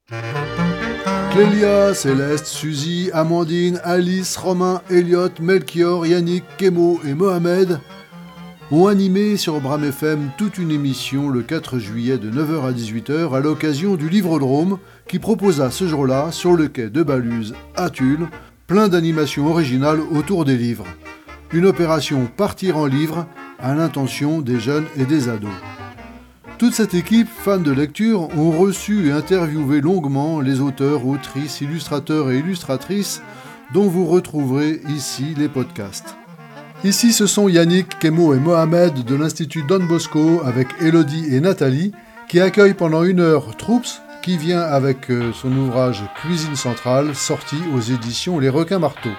Clélia, Céleste, Suzy, Amandine, Alice, Romain, Elliot, Melchior, Yannick, Kémo et Mohamed ont animé sur Bram FM toute une émission le 4 juillet de 9h à 18h à l'occasion du Livrodrome qui proposa ce jour-là, sur le quai de Baluse à Tulle, plein d'animations originales autour des livres. Une opération Partir en livre à l'intention des jeunes et des ados. Toute cette équipe, fans de lecture, ont reçu et interviewé longuement les auteurs, autrices, illustrateurs et illustratrices dont vous retrouverez ici les podcasts. Ici, ce sont Yannick, Kémo et Mohamed de l'Institut Don Bosco avec Elodie et Nathalie qui accueillent pendant 1 heure Troops qui vient avec son ouvrage Cuisine centrale sorti aux éditions Les Requins Marteaux.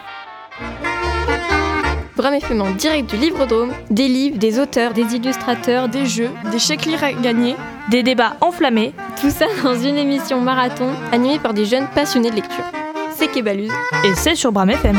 Bram FM en direct du Livrodrome, des livres, des auteurs, des illustrateurs, des jeux, des chèques-lire à gagner, des débats enflammés. Tout ça dans une émission marathon animée par des jeunes passionnés de lecture. C'est Quai Baluse. Et c'est sur Bram FM.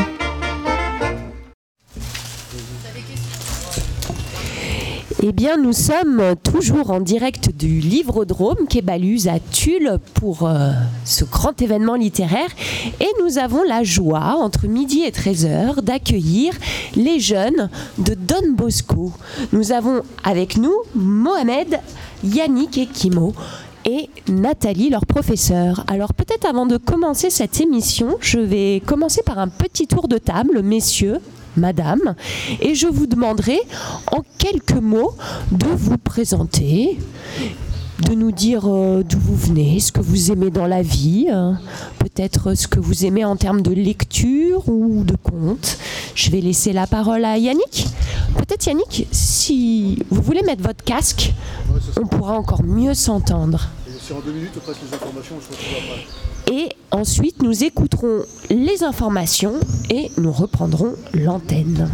Eh bien, nous sommes toujours en direct du Livrodrome Quai Baluse à Tulle pour ce grand événement littéraire. Et nous avons la joie, entre midi et 13h, d'accueillir les jeunes de Don Bosco. Nous avons avec nous Mohamed, Yannick et Kimo et Nathalie, leur professeur. Alors peut-être avant de commencer cette émission, je vais commencer par un petit tour de table, messieurs. Madame, et je vous demanderai en quelques mots de vous présenter, de nous dire d'où vous venez, ce que vous aimez dans la vie, peut-être ce que vous aimez en termes de lecture ou de contes. Je vais laisser la parole à Yannick. Peut-être Yannick, si vous voulez mettre votre casque, on pourra encore mieux s'entendre. C'est en 2 minutes, après les informations, on se retrouve après. Et ensuite, nous écouterons les informations et nous reprendrons l'antenne.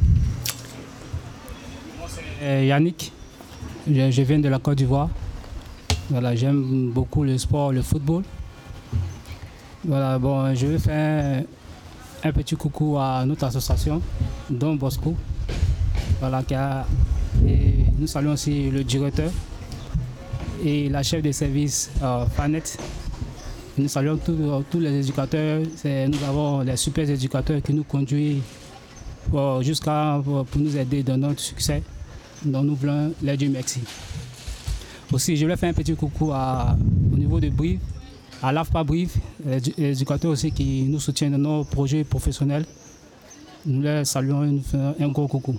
Moi, c'est Yannick. Je viens de la Côte d'Ivoire. Voilà, j'aime beaucoup le sport, le football. Voilà, bon, je vais faire un petit coucou à notre association, Don Bosco. Voilà, et nous saluons aussi le directeur et la chef de service, Fanette. Nous saluons tous les éducateurs. Nous avons les super éducateurs qui nous conduisent jusqu'à pour nous aider dans notre succès. Donc nous voulons leur dire merci. Aussi, je voulais faire un petit coucou au niveau de Brive, à l'AFPA Brive, les éducateurs aussi qui nous soutiennent dans nos projets professionnels. Nous les saluons et nous faisons un gros coucou.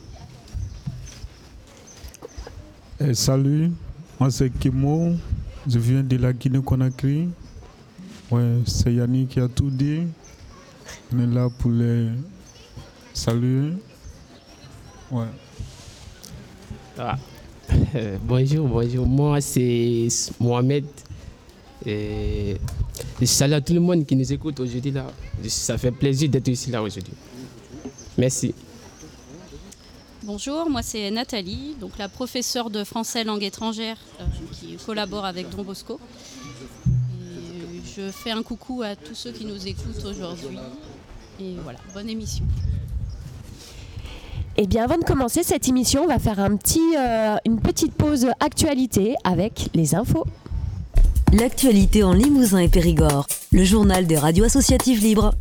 Salut, moi c'est Kimo, je viens de la Guinée-Conakry. Ouais, c'est Yannick qui a tout dit. On est là pour les saluer. Ouais. Bonjour. Moi, c'est Mohamed. Je salue à tout le monde qui nous écoute aujourd'hui. Là. Ça fait plaisir d'être ici là aujourd'hui. Merci. Bonjour, moi c'est Nathalie, donc la professeure de français langue étrangère qui collabore avec Don Bosco. Je fais un coucou à tous ceux qui nous écoutent aujourd'hui. Et voilà, bonne émission. Eh bien, avant de commencer cette émission, on va faire une petite pause actualité avec les infos. L'actualité en Limousin et Périgord. Le journal des radios associatives libres.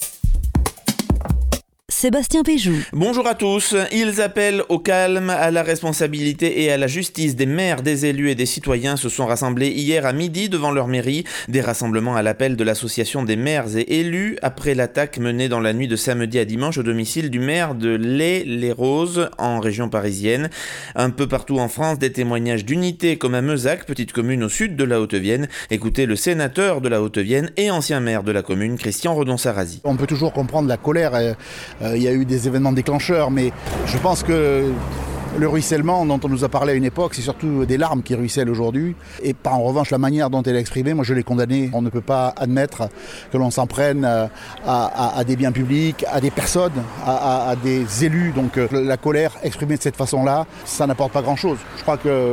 Sébastien Péjou. Bonjour à tous. Ils appellent au calme, à la responsabilité et à la justice. Des maires, des élus et des citoyens se sont rassemblés hier à midi devant leur mairie. Des rassemblements à l'appel de l'association des maires et élus après l'attaque menée dans la nuit de samedi à dimanche au domicile du maire de Les-les-Roses en région parisienne. Un peu partout en France, des témoignages d'unité comme à Meuzac, petite commune au sud de la Haute-Vienne. Écoutez le sénateur de la Haute-Vienne et ancien maire de la commune, Christian Redon-Sarrazy. On peut toujours comprendre la colère. Il y a eu des événements déclencheurs, mais je pense que le ruissellement dont on nous a parlé à une époque, c'est surtout des larmes qui ruissellent aujourd'hui. Et pas en revanche la manière dont elle est exprimée, moi je l'ai condamnée. On ne peut pas admettre que l'on s'en prenne à des biens publics, à des personnes, à des élus. Donc la colère exprimée de cette façon-là, ça n'apporte pas grand-chose. Je crois que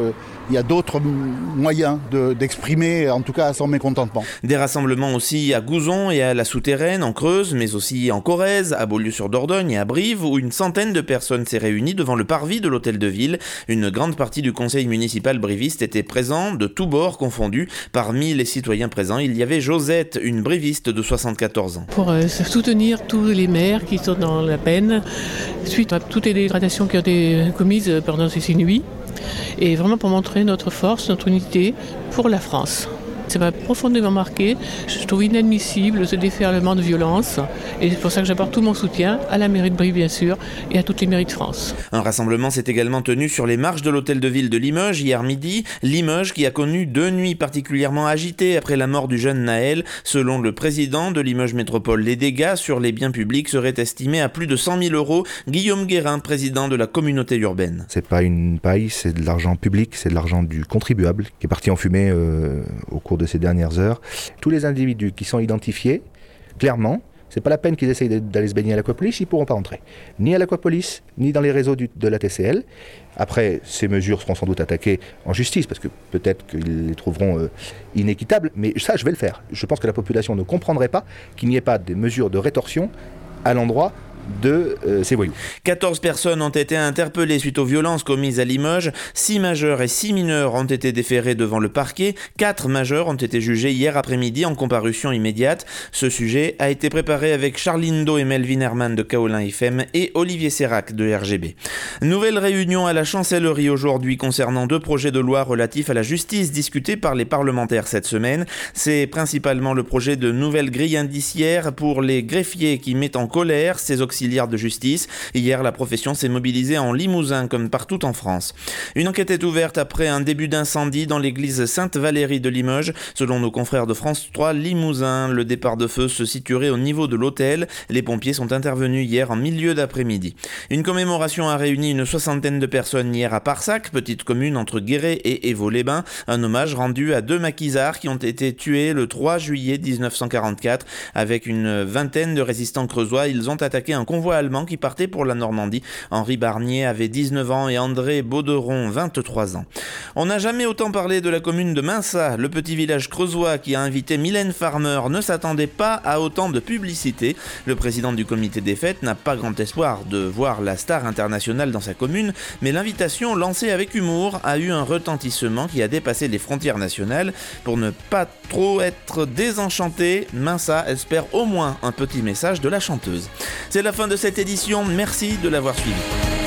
il y a d'autres moyens d'exprimer en tout cas son mécontentement. Des rassemblements aussi à Gouzon et à la Souterraine en Creuse, mais aussi en Corrèze, à Beaulieu-sur-Dordogne et à Brive, où une centaine de personnes s'est réunie devant le parvis de l'hôtel de ville. Une grande partie du conseil municipal briviste était présent, de tous bords confondus. Parmi les citoyens présents, il y avait Josette, une briviste de 74 ans. Pour soutenir tous les maires qui sont dans la peine, suite à toutes les dégradations qui ont été commises pendant ces 6 nuits, et vraiment pour montrer notre force, notre unité pour la France. Ça m'a profondément marqué. Je trouve inadmissible ce déferlement de violence et c'est pour ça que j'apporte tout mon soutien à la mairie de Brive bien sûr et à toutes les mairies de France. Un rassemblement s'est également tenu sur les marches de l'hôtel de ville de Limoges hier midi. Limoges qui a connu 2 nuits particulièrement agitées après la mort du jeune Naël. Selon le président de Limoges Métropole, les dégâts sur les biens publics seraient estimés à plus de 100 000 €. Guillaume Guérin, président de la communauté urbaine. C'est pas une paille, c'est de l'argent public, c'est de l'argent du contribuable qui est parti en fumée au cours de ces dernières heures. Tous les individus qui sont identifiés, clairement, c'est pas la peine qu'ils essayent d'aller se baigner à l'Aquapolis, ils pourront pas entrer. Ni à l'Aquapolis, ni dans les réseaux de la TCL. Après, ces mesures seront sans doute attaquées en justice, parce que peut-être qu'ils les trouveront inéquitables, mais ça, je vais le faire. Je pense que la population ne comprendrait pas qu'il n'y ait pas des mesures de rétorsion à l'endroit de ces voyous. 14 personnes ont été interpellées suite aux violences commises à Limoges. 6 majeurs et 6 mineurs ont été déférés devant le parquet. 4 majeurs ont été jugés hier après-midi en comparution immédiate. Ce sujet a été préparé avec Charline Do et Melvin Herman de Kaolin FM et Olivier Sérac de RGB. Nouvelle réunion à la chancellerie aujourd'hui concernant 2 projets de loi relatifs à la justice discutés par les parlementaires cette semaine. C'est principalement le projet de nouvelle grille indiciaire pour les greffiers qui met en colère ces auxiliaires de justice. Hier, la profession s'est mobilisée en Limousin comme partout en France. Une enquête est ouverte après un début d'incendie dans l'église Sainte-Valérie de Limoges. Selon nos confrères de France 3 Limousin, le départ de feu se situerait au niveau de l'hôtel. Les pompiers sont intervenus hier en milieu d'après-midi. Une commémoration a réuni une 60aine de personnes hier à Parsac, petite commune entre Guéret et Évaux-les-Bains. Un hommage rendu à 2 maquisards qui ont été tués le 3 juillet 1944. Avec une vingtaine de résistants creusois, ils ont attaqué un convoi allemand qui partait pour la Normandie. Henri Barnier avait 19 ans et André Bauderon 23 ans. On n'a jamais autant parlé de la commune de Minsat. Le petit village creusois qui a invité Mylène Farmer ne s'attendait pas à autant de publicité. Le président du comité des fêtes n'a pas grand espoir de voir la star internationale dans sa commune, mais l'invitation lancée avec humour a eu un retentissement qui a dépassé les frontières nationales. Pour ne pas trop être désenchanté, Minsat espère au moins un petit message de la chanteuse. C'est la fin de cette édition, merci de l'avoir suivi.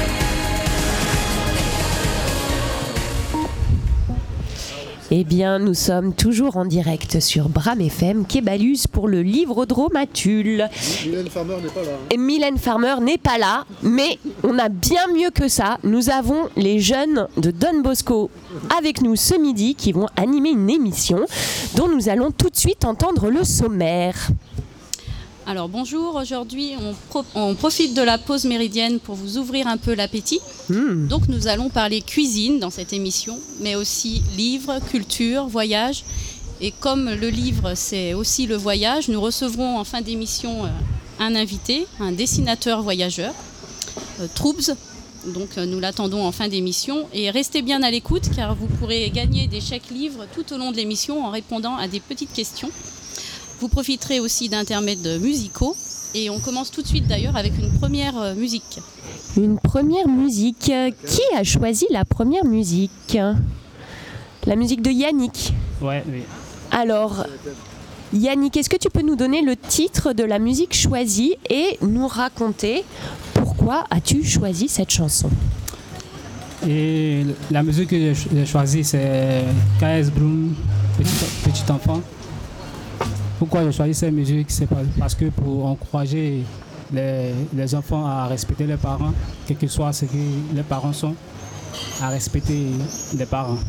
Eh bien, nous sommes toujours en direct sur Bram FM, quai Baluse pour le Livrodrome à Tulle. Mylène Farmer n'est pas là. Et Mylène Farmer n'est pas là, mais on a bien mieux que ça. Nous avons les jeunes de Don Bosco avec nous ce midi qui vont animer une émission dont nous allons tout de suite entendre le sommaire. Alors bonjour, aujourd'hui on profite de la pause méridienne pour vous ouvrir un peu l'appétit. Donc nous allons parler cuisine dans cette émission, mais aussi livres, culture, voyage. Et comme le livre c'est aussi le voyage, nous recevrons en fin d'émission un invité, un dessinateur voyageur, Troubs. Donc nous l'attendons en fin d'émission. Et restez bien à l'écoute car vous pourrez gagner des chèques livres tout au long de l'émission en répondant à des petites questions. Vous profiterez aussi d'intermèdes musicaux et on commence tout de suite d'ailleurs avec une première musique. Une première musique. Qui a choisi la première musique ? La musique de Yannick. Ouais, oui. Alors, Yannick, est-ce que tu peux nous donner le titre de la musique choisie et nous raconter pourquoi as-tu choisi cette chanson ? Et la musique que j'ai choisie, c'est K.S. Brown, Petit enfant. Pourquoi j'ai choisi cette musique? C'est parce que pour encourager les enfants à respecter leurs parents, quel que soit ce que les parents sont, à respecter les parents.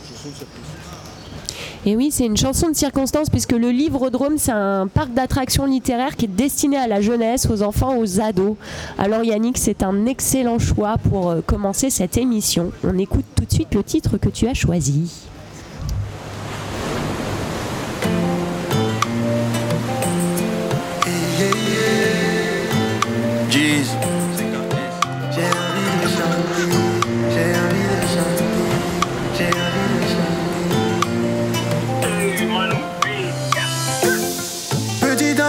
Et oui, c'est une chanson de circonstance puisque le Livrodrome, c'est un parc d'attractions littéraires qui est destiné à la jeunesse, aux enfants, aux ados. Alors Yannick, c'est un excellent choix pour commencer cette émission. On écoute tout de suite le titre que tu as choisi. Jesus. J'ai envie de chanter, j'ai envie de chanter, j'ai envie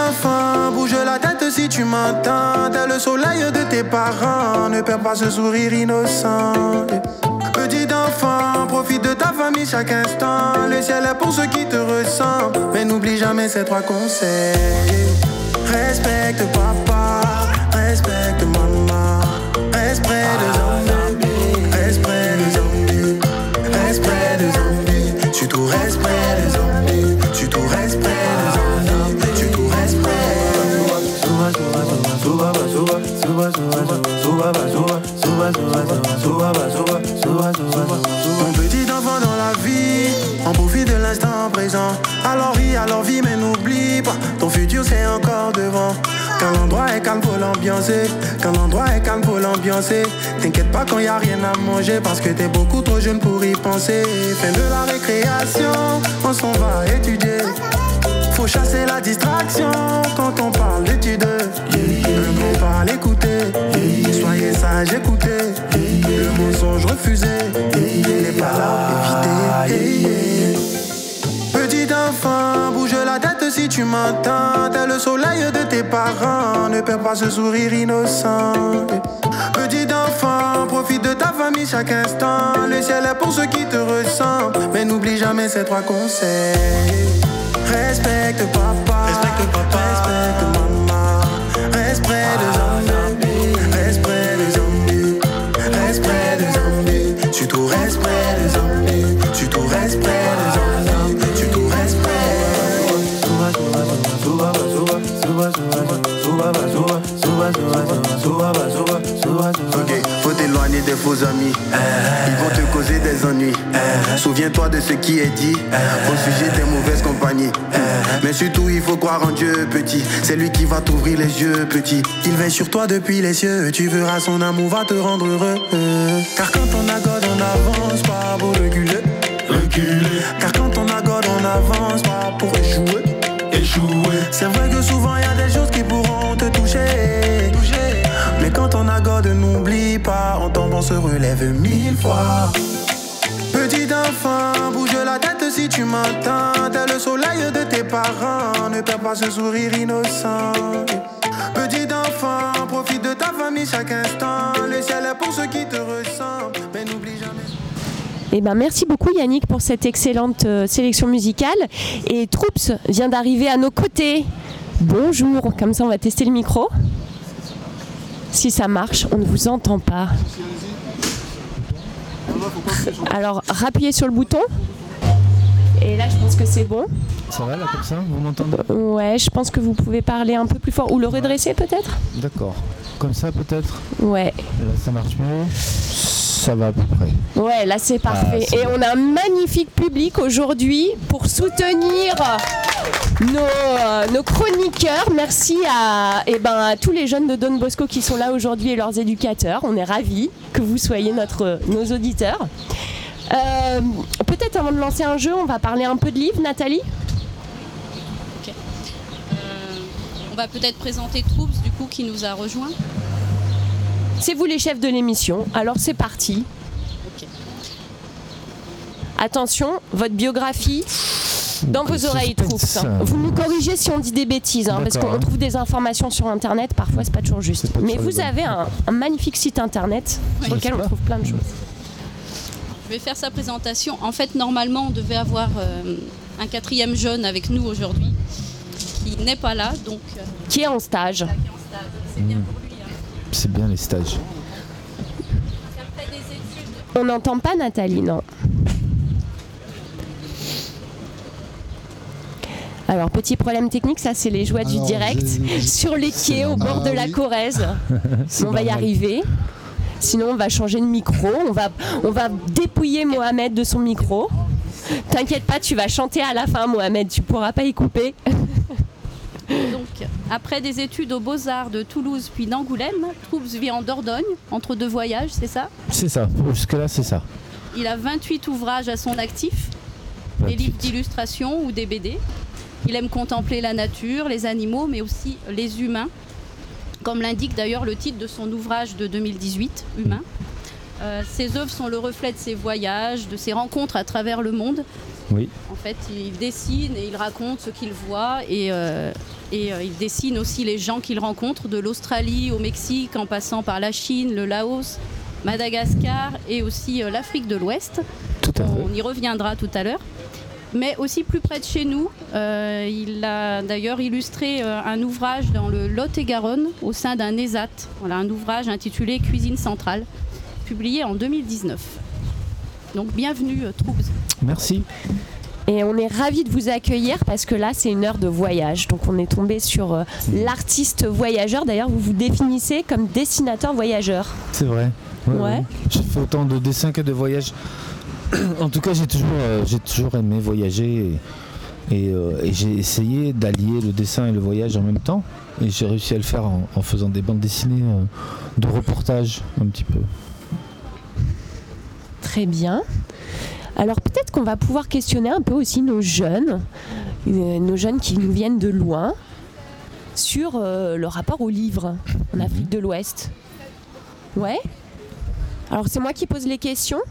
d'enfant, bouge la tête si tu m'entends. T'es le soleil de tes parents, ne perds pas ce sourire innocent. Petit enfant, profite de ta famille chaque instant. Le ciel est pour ceux qui te ressemblent, mais n'oublie jamais ces 3 conseils. Respecte papa, respecte maman, reste près de zombies, reste près de zombies, reste près de zombies, surtout reste près de zombies, surtout reste près de zombies, surtout reste près. Mon petit enfant dans la vie, on profite de l'instant présent. Alors vis, mais n'oublie pas, ton futur c'est encore devant. Quand l'endroit est calme, faut l'ambiancer. Quand l'endroit est calme, faut l'ambiancer. T'inquiète pas quand y a rien à manger, parce que t'es beaucoup trop jeune pour y penser. Fin de la récréation, on s'en va étudier. Faut chasser la distraction quand on parle d'études. Un mot parle, écoutez. Soyez sage, écoutez. Le mensonge refusé. Les paroles évitées. Petit enfant, bouge la tête si tu m'entends. T'es le soleil de tes parents, ne perds pas ce sourire innocent. Petit enfant, profite de ta famille chaque instant. Le ciel est pour ceux qui te ressemblent, mais n'oublie jamais ces 3 conseils. Respecte papa, respecte maman, reste près de zombies, reste près de zombies, reste près de zombies, surtout reste près de zombies, surtout reste près de zombies, surtout reste près. Ok, faut t'éloigner des faux amis, ils vont te causer des ennuis. Souviens-toi de ce qui est dit au sujet des mauvaises compagnies. Mais surtout il faut croire en Dieu, petit. C'est lui qui va t'ouvrir les yeux, petit. Il veille sur toi depuis les cieux. Tu verras son amour va te rendre heureux. Car quand on a God on avance pas pour reculer. Car quand on a God on avance pas pour échouer. C'est vrai que souvent il y a des choses qui pourront te toucher. Mais quand on a God n'oublie pas, en tombant on se relève 1000 fois. Petit enfant, bouge la tête si tu m'entends. T'es le soleil de tes parents, ne perds pas ce sourire innocent. Petit enfant, profite de ta famille chaque instant. Le ciel est pour ceux qui te ressemblent, mais n'oublie jamais. Eh ben, merci beaucoup Yannick pour cette excellente sélection musicale. Et Troops vient d'arriver à nos côtés. Bonjour, comme ça on va tester le micro. Si ça marche, on ne vous entend pas. Alors, rappuyez sur le bouton. Et là, je pense que c'est bon. Ça va là comme ça? Vous m'entendez? Ouais, je pense que vous pouvez parler un peu plus fort. Ou le redresser peut-être? D'accord. Comme ça peut-être? Ouais. Là, ça marche mieux. Ça va à peu près. Ouais, là c'est parfait. Et on a un magnifique public aujourd'hui pour soutenir nos chroniqueurs. Merci à tous les jeunes de Don Bosco qui sont là aujourd'hui et leurs éducateurs. On est ravis que vous soyez nos auditeurs. Peut-être avant de lancer un jeu, on va parler un peu de livres, Nathalie. Ok. On va peut-être présenter Troops du coup qui nous a rejoints. C'est vous les chefs de l'émission, alors c'est parti. Okay. Attention, votre biographie dans vos oreilles, Troops. Vous nous corrigez si on dit des bêtises, parce qu'on trouve des informations sur Internet, parfois c'est pas toujours juste. Mais vous avez un magnifique site Internet sur lequel on trouve plein de choses. Je vais faire sa présentation. En fait, normalement, on devait avoir un 4e jeune avec nous aujourd'hui, qui n'est pas là, donc... Qui est en stage. C'est bien pour lui. C'est bien les stages. On n'entend pas Nathalie, non. Alors, petit problème technique, ça c'est les joies du direct. Sur les quais, au bord de la Corrèze. On va y arriver. Sinon, on va changer de micro. On va dépouiller Mohamed de son micro. T'inquiète pas, tu vas chanter à la fin, Mohamed. Tu pourras pas y couper. Donc, après des études aux Beaux-Arts de Toulouse puis d'Angoulême, Troops vit en Dordogne, entre 2 voyages, c'est ça? C'est ça, jusque-là c'est ça. Il a 28 ouvrages à son actif, des livres d'illustration ou des BD. Il aime contempler la nature, les animaux, mais aussi les humains, comme l'indique d'ailleurs le titre de son ouvrage de 2018, Humains. Ses œuvres sont le reflet de ses voyages, de ses rencontres à travers le monde. Oui. En fait, il dessine et il raconte ce qu'il voit et il dessine aussi les gens qu'il rencontre, de l'Australie au Mexique, en passant par la Chine, le Laos, Madagascar et aussi l'Afrique de l'Ouest. On y reviendra tout à l'heure. Mais aussi plus près de chez nous, il a d'ailleurs illustré un ouvrage dans le Lot-et-Garonne au sein d'un ESAT. Voilà, un ouvrage intitulé Cuisine centrale, publié en 2019. Donc bienvenue Troubs. Merci. Et on est ravis de vous accueillir parce que là, c'est une heure de voyage. Donc on est tombé sur l'artiste voyageur. D'ailleurs, vous vous définissez comme dessinateur voyageur. C'est vrai. Ouais. J'ai fait autant de dessins que de voyages. En tout cas, j'ai toujours aimé voyager et j'ai essayé d'allier le dessin et le voyage en même temps. Et j'ai réussi à le faire en faisant des bandes dessinées de reportage un petit peu. Très bien. Alors peut-être qu'on va pouvoir questionner un peu aussi nos jeunes qui nous viennent de loin, sur le rapport au livre en Afrique de l'Ouest. Ouais. Alors c'est moi qui pose les questions.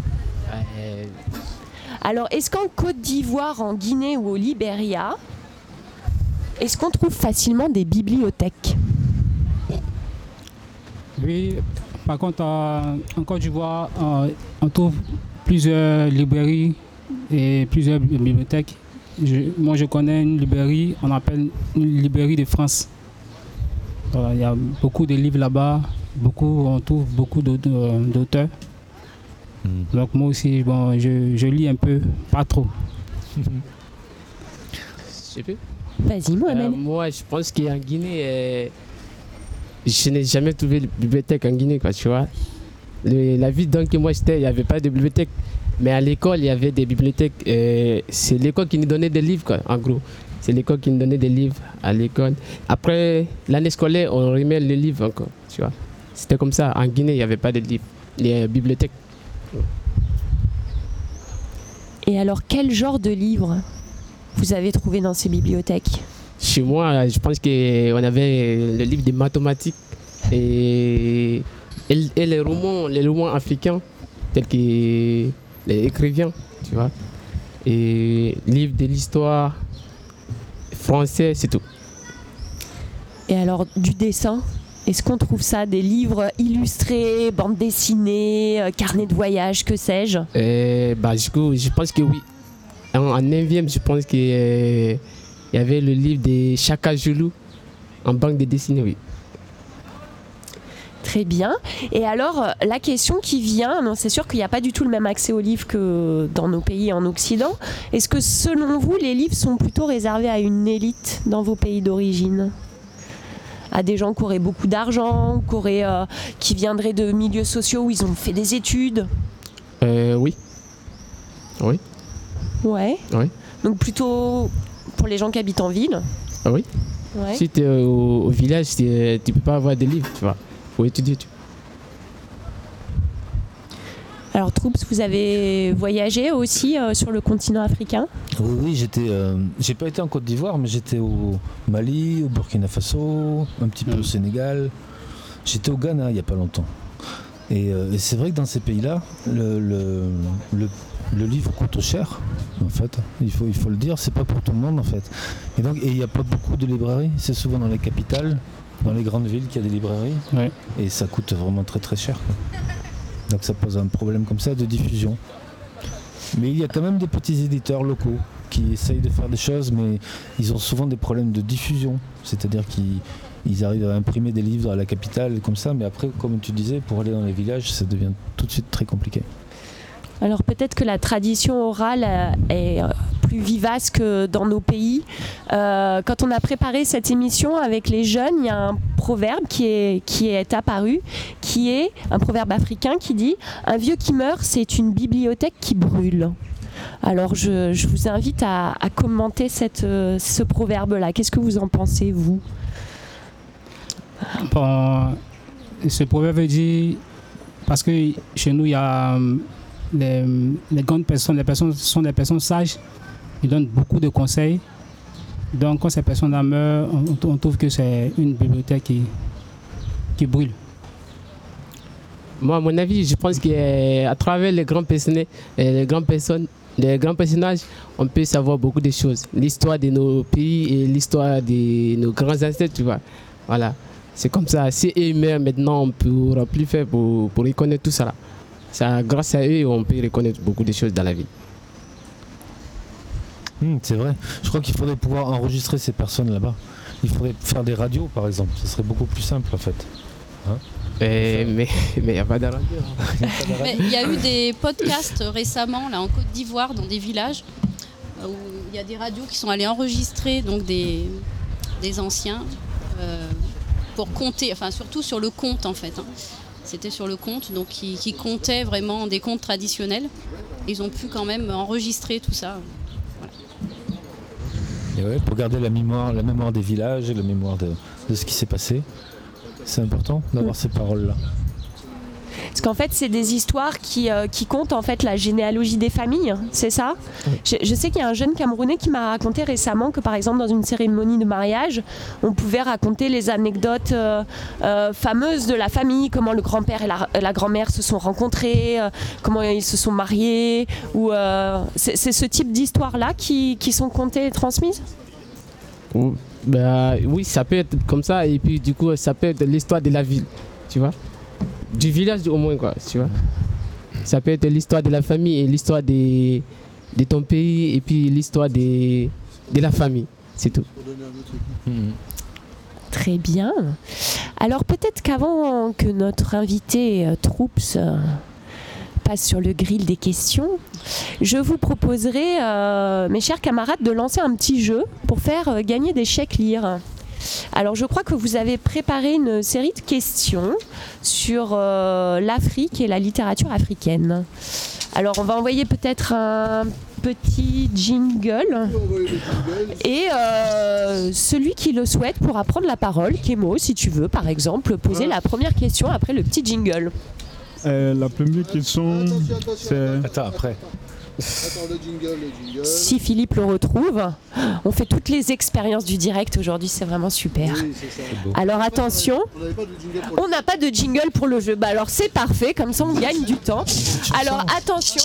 Alors, est-ce qu'en Côte d'Ivoire, en Guinée ou au Libéria, est-ce qu'on trouve facilement des bibliothèques ? Oui, par contre, en Côte d'Ivoire, on trouve plusieurs librairies et plusieurs bibliothèques. Moi, je connais une librairie, on appelle une librairie de France. Voilà, il y a beaucoup de livres là-bas, on trouve beaucoup d'auteurs. Donc moi aussi, bon, je lis un peu, pas trop. Je peux ? Vas-y, Mohamed. Moi, je pense qu'en Guinée, je n'ai jamais trouvé de bibliothèque en Guinée, quoi, tu vois. La ville dans laquelle moi j'étais, il n'y avait pas de bibliothèque. Mais à l'école, il y avait des bibliothèques. C'est l'école qui nous donnait des livres, quoi, en gros. C'est l'école qui nous donnait des livres à l'école. Après l'année scolaire, on remet les livres encore, tu vois. C'était comme ça. En Guinée, il n'y avait pas de livres. Les bibliothèques. Et alors, quel genre de livres vous avez trouvé dans ces bibliothèques ? Chez moi, je pense qu'on avait le livre des mathématiques et les romans africains, tels que les écrivains, tu vois. Et livres de l'histoire français, c'est tout. Et alors, du dessin ? Est-ce qu'on trouve ça, des livres illustrés, bandes dessinées, carnets de voyage, que sais-je ? Du coup, je pense que oui. En 9e, je pense qu'il y avait le livre de Chaka Zulu en bande dessinée, oui. Très bien. Et alors, la question qui vient, c'est sûr qu'il n'y a pas du tout le même accès aux livres que dans nos pays en Occident. Est-ce que selon vous, les livres sont plutôt réservés à une élite dans vos pays d'origine ? À des gens qui auraient beaucoup d'argent, qui viendraient de milieux sociaux où ils ont fait des études ? Oui. Oui. Ouais. Oui. Donc plutôt pour les gens qui habitent en ville ? Ah oui. Ouais. Si tu es au village, tu ne peux pas avoir des livres, tu vois. Il faut étudier. Alors Troubs, vous avez voyagé aussi sur le continent africain ? Oui, j'ai pas été en Côte d'Ivoire, mais j'étais au Mali, au Burkina Faso, un petit peu au Sénégal. J'étais au Ghana il n'y a pas longtemps. Et c'est vrai que dans ces pays-là, le livre coûte cher, en fait. Il faut le dire, c'est pas pour tout le monde, en fait. Et il n'y a pas beaucoup de librairies. C'est souvent dans les capitales, dans les grandes villes qu'il y a des librairies. Ouais. Et ça coûte vraiment très très cher, quoi. Donc ça pose un problème comme ça de diffusion. Mais il y a quand même des petits éditeurs locaux qui essayent de faire des choses, mais ils ont souvent des problèmes de diffusion. C'est-à-dire qu'ils arrivent à imprimer des livres à la capitale comme ça, mais après, comme tu disais, pour aller dans les villages, ça devient tout de suite très compliqué. Alors peut-être que la tradition orale est plus vivace que dans nos pays. Quand on a préparé cette émission avec les jeunes, il y a un proverbe qui est apparu, qui est un proverbe africain qui dit « Un vieux qui meurt, c'est une bibliothèque qui brûle ». Alors je vous invite à commenter ce proverbe-là. Qu'est-ce que vous en pensez, vous ? Bon, ce proverbe dit, parce que chez nous, il y a... Les grandes personnes, les personnes sont des personnes sages, ils donnent beaucoup de conseils. Donc quand ces personnes-là meurent, on trouve que c'est une bibliothèque qui brûle. Moi, à mon avis, je pense qu'à travers les grandes personnes, les grands personnages, on peut savoir beaucoup de choses. L'histoire de nos pays et l'histoire de nos grands ancêtres, tu vois. Voilà. C'est comme ça. Si eux meurent maintenant, on ne pourra plus faire pour reconnaître tout ça là. Ça, grâce à eux, on peut reconnaître beaucoup de choses dans la vie. C'est vrai. Je crois qu'il faudrait pouvoir enregistrer ces personnes là-bas. Il faudrait faire des radios, par exemple. Ce serait beaucoup plus simple, en fait. Hein, mais il n'y a pas de radio. Il y a eu des podcasts récemment là, en Côte d'Ivoire, dans des villages, où il y a des radios qui sont allées enregistrer donc, des anciens pour compter, enfin surtout sur le conte en fait. Hein. C'était sur le conte, donc qui comptaient vraiment des contes traditionnels. Ils ont pu quand même enregistrer tout ça. Voilà. Et ouais, pour garder la mémoire des villages et la mémoire de ce qui s'est passé. C'est important d'avoir ces paroles-là. Parce qu'en fait, c'est des histoires qui comptent en fait la généalogie des familles, c'est ça ? Je sais qu'il y a un jeune Camerounais qui m'a raconté récemment que par exemple dans une cérémonie de mariage, on pouvait raconter les anecdotes fameuses de la famille, comment le grand-père et la grand-mère se sont rencontrés, comment ils se sont mariés, ou c'est ce type d'histoires-là qui sont contées et transmises ? Oui, ça peut être comme ça, et puis du coup, ça peut être l'histoire de la ville, tu vois. Du village au moins, quoi, tu vois. Ça peut être l'histoire de la famille et l'histoire de ton pays et puis l'histoire de la famille, c'est tout. Très bien. Alors peut-être qu'avant que notre invité Troups passe sur le grill des questions, je vous proposerai, mes chers camarades, de lancer un petit jeu pour faire gagner des chèques lire. Alors je crois que vous avez préparé une série de questions sur l'Afrique et la littérature africaine. Alors on va envoyer peut-être un petit jingle et celui qui le souhaite pourra prendre la parole. Kémo, si tu veux par exemple poser la première question après le petit jingle. La première question, c'est... Attends, après. Attends, le jingle. Si Philippe le retrouve, on fait toutes les expériences du direct aujourd'hui, c'est vraiment super. Oui, c'est ça. Alors attention, on n'a pas de jingle pour le jeu. Bah alors c'est parfait, comme ça on gagne du temps. Alors attention.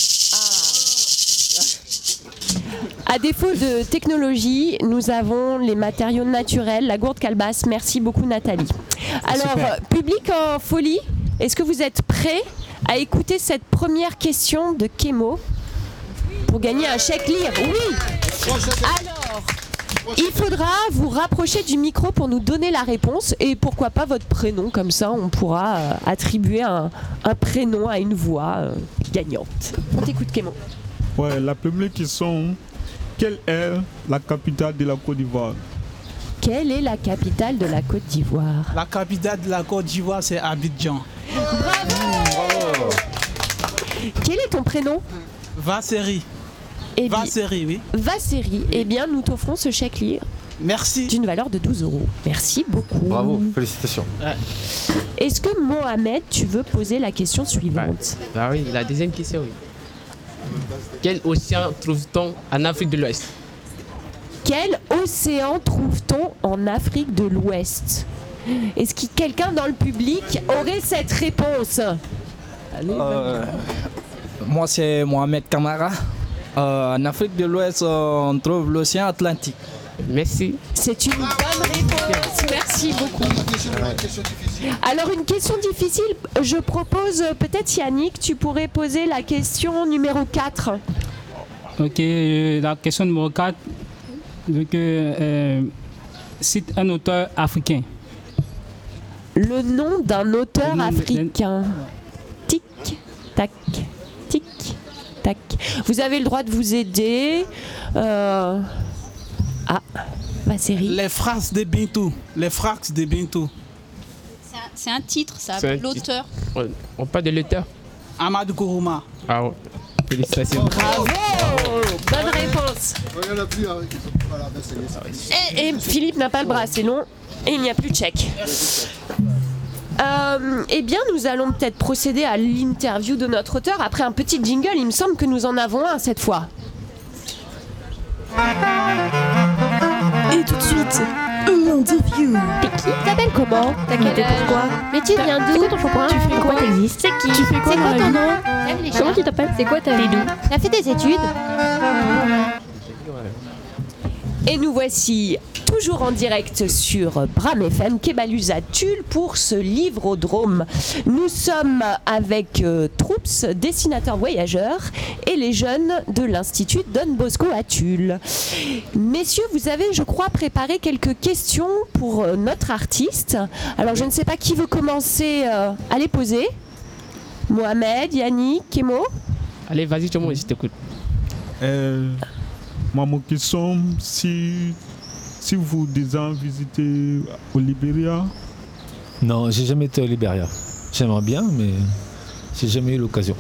À défaut de technologie, nous avons les matériaux naturels, la gourde calebasse. Merci beaucoup Nathalie. Alors, public en folie, est-ce que vous êtes prêts à écouter cette première question de Kémo pour gagner un chèque lire? Oui. Alors, il faudra vous rapprocher du micro pour nous donner la réponse et pourquoi pas votre prénom, comme ça on pourra attribuer un prénom à une voix gagnante. On t'écoute Kémo. Ouais, la première question, quelle est la capitale de la Côte d'Ivoire? Quelle est la capitale de la Côte d'Ivoire? La capitale de la Côte d'Ivoire, c'est Abidjan. Bravo. Quel est ton prénom? Vasseri. Vasseri, oui. Vasseri. Eh bien, nous t'offrons ce chèque lire. Merci. D'une valeur de 12 €. Merci beaucoup. Bravo, félicitations. Ouais. Est-ce que Mohamed, tu veux poser la question suivante? Bah oui, la deuxième question, oui. Quel océan trouve-t-on en Afrique de l'Ouest? Quel océan trouve-t-on en Afrique de l'Ouest? Est-ce que quelqu'un dans le public aurait cette réponse? Moi, c'est Mohamed Kamara. En Afrique de l'Ouest, on trouve l'océan Atlantique. Merci. C'est une bonne réponse. Merci beaucoup. Alors, une question difficile. Je propose peut-être, Yannick, tu pourrais poser la question numéro 4. Ok, la question numéro 4. Donc, cite un auteur africain. Le nom d'un auteur africain. Tic, tac, tic, tac. Vous avez le droit de vous aider. Vasseri. Les Frères de Bintou. Les Frères de Bintou. C'est un titre, ça. L'auteur. On parle de l'auteur. Amadou Kourouma. Ah ouais. Félicitations. Bravo. Bonne réponse. Il n'y en a plus. Voilà, Et Philippe n'a pas le bras assez long et il n'y a plus de chèque. Eh bien, nous allons peut-être procéder à l'interview de notre auteur après un petit jingle. Il me semble que nous en avons un cette fois. Et tout de suite, l'interview. T'es qui, t'appelles? Comment? T'as quel âge? Pourquoi? Mais tu viens d'où? C'est quoi ton shampoing? Tu fais Pourquoi quoi? t'existes? C'est qui? Tu fais quoi C'est dans quoi la ton vie? nom? Comment tu t'appelles? C'est quoi ta vie? T'as fait des études? Et nous voici toujours en direct sur Bram FM, Kébaluz à Tulle pour ce livrodrome. Nous sommes avec Troups, dessinateur voyageur, et les jeunes de l'Institut Don Bosco à Tulle. Messieurs, vous avez, je crois, préparé quelques questions pour notre artiste. Alors, je ne sais pas qui veut commencer à les poser. Mohamed, Yannick, Kémo? Allez, vas-y, tout le monde, je t'écoute. Moi, mon question, si vous déjà visité au Libéria? Non, j'ai jamais été au Libéria. J'aimerais bien, mais j'ai jamais eu l'occasion.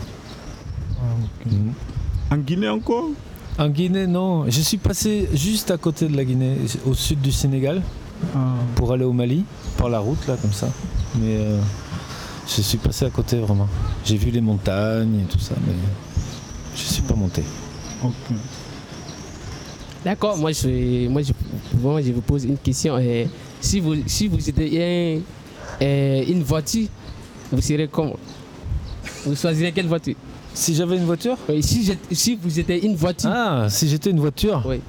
En Guinée encore? En Guinée, non. Je suis passé juste à côté de la Guinée, au sud du Sénégal, pour aller au Mali, par la route, là, comme ça. Mais je suis passé à côté, vraiment. J'ai vu les montagnes et tout ça, mais je suis pas monté. Ok. D'accord, moi je vous pose une question. Si vous étiez une voiture, vous serez comment? Vous choisirez quelle voiture? Si j'avais une voiture? Oui, si vous étiez une voiture. Ah, si j'étais une voiture? Oui.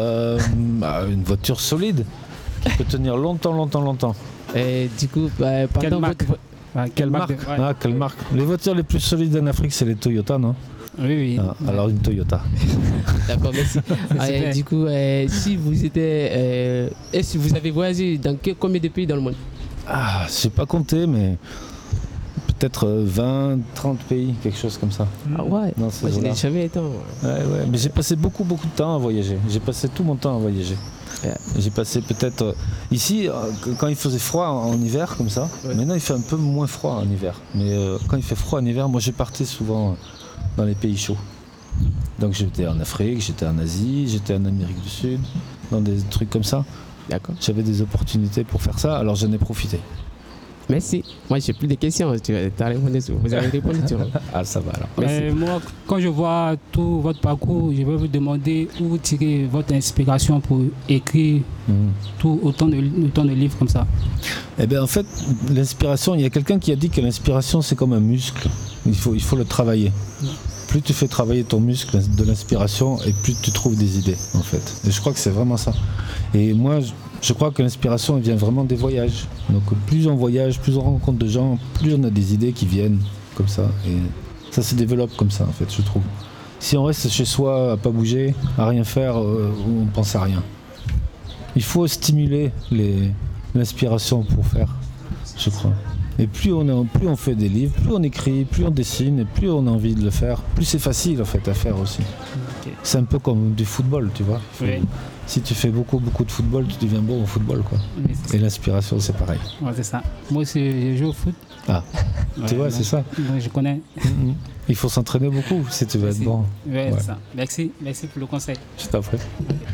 Une voiture solide, qui peut tenir longtemps. Et du coup, quelle marque? Quelle marque? Ah, quelle marque? Les voitures les plus solides en Afrique, c'est les Toyota, non? Oui. Ah, alors une Toyota. D'accord, merci. Du coup, si vous étiez, si vous avez voyagé dans combien de pays dans le monde? Ah, je sais pas compter, mais peut-être 20, 30 pays, quelque chose comme ça. Ah ouais. Moi, je n'ai jamais été. Ouais, mais j'ai passé beaucoup de temps à voyager. J'ai passé tout mon temps à voyager. Yeah. J'ai passé peut-être ici quand il faisait froid en hiver comme ça. Ouais. Maintenant il fait un peu moins froid en hiver. Mais quand il fait froid en hiver, moi je partais souvent dans les pays chauds. Donc j'étais en Afrique, j'étais en Asie, j'étais en Amérique du Sud, dans des trucs comme ça. D'accord. J'avais des opportunités pour faire ça, alors j'en ai profité. Merci. Moi j'ai plus de questions. Tu as répondu. Vous avez répondu. Ah ça va alors. Moi, quand je vois tout votre parcours, je vais vous demander où vous tirez votre inspiration pour écrire autant de livres comme ça. Eh bien en fait, l'inspiration, il y a quelqu'un qui a dit que l'inspiration c'est comme un muscle. Il faut le travailler. Plus tu fais travailler ton muscle de l'inspiration et plus tu trouves des idées en fait. Et je crois que c'est vraiment ça. Et moi je crois que l'inspiration elle vient vraiment des voyages. Donc plus on voyage, plus on rencontre de gens, plus on a des idées qui viennent comme ça. Et ça se développe comme ça en fait, je trouve. Si on reste chez soi à pas bouger, à rien faire, on pense à rien. Il faut stimuler l'inspiration pour faire, je crois. Et plus on fait des livres, plus on écrit, plus on dessine, et plus on a envie de le faire, plus c'est facile en fait à faire aussi. Okay. C'est un peu comme du football, tu vois. Oui. Si tu fais beaucoup de football, tu deviens bon au football, quoi. Oui, et l'inspiration, c'est pareil. Ouais, c'est ça. Moi aussi, je joue au foot. Ah, ouais, tu vois, c'est ça. Ouais, je connais. Il faut s'entraîner beaucoup si tu veux être bon. Oui, c'est ça. Merci pour le conseil. Je t'en prie.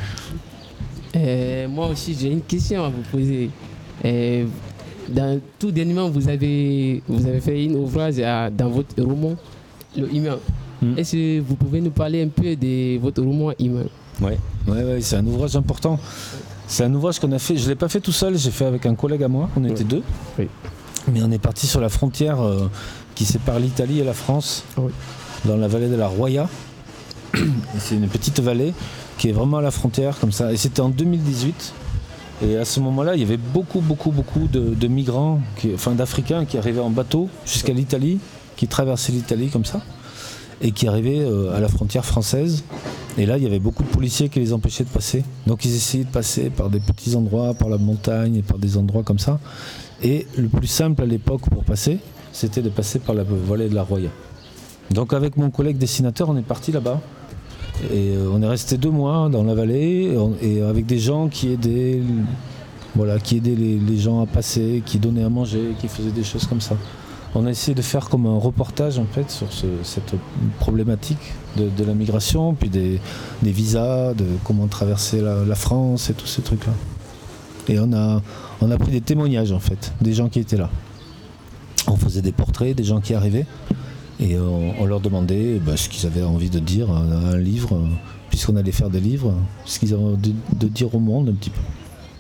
Moi aussi, j'ai une question à vous poser. Tout dernièrement, vous avez fait une ouvrage dans votre roman, Le Humain. Est-ce que vous pouvez nous parler un peu de votre roman Humain? Oui, c'est un ouvrage important. C'est un ouvrage qu'on a fait, je ne l'ai pas fait tout seul, j'ai fait avec un collègue à moi, on était deux. Oui. Mais on est parti sur la frontière qui sépare l'Italie et la France, dans la vallée de la Roya. C'est une petite vallée qui est vraiment à la frontière, comme ça. Et c'était en 2018. Et à ce moment-là, il y avait beaucoup de migrants, d'Africains qui arrivaient en bateau jusqu'à l'Italie, qui traversaient l'Italie comme ça, et qui arrivaient à la frontière française. Et là, il y avait beaucoup de policiers qui les empêchaient de passer. Donc ils essayaient de passer par des petits endroits, par la montagne, et par des endroits comme ça. Et le plus simple à l'époque pour passer, c'était de passer par la vallée de la Roya. Donc avec mon collègue dessinateur, on est parti là-bas. Et on est resté 2 mois dans la vallée et avec des gens qui aidaient les gens à passer, qui donnaient à manger, qui faisaient des choses comme ça. On a essayé de faire comme un reportage en fait sur cette problématique de la migration, puis des visas, de comment traverser la France et tous ces trucs-là. Et on a pris des témoignages en fait, des gens qui étaient là. On faisait des portraits des gens qui arrivaient. Et on leur demandait ce qu'ils avaient envie de dire à un livre, puisqu'on allait faire des livres, ce qu'ils avaient de dire au monde un petit peu.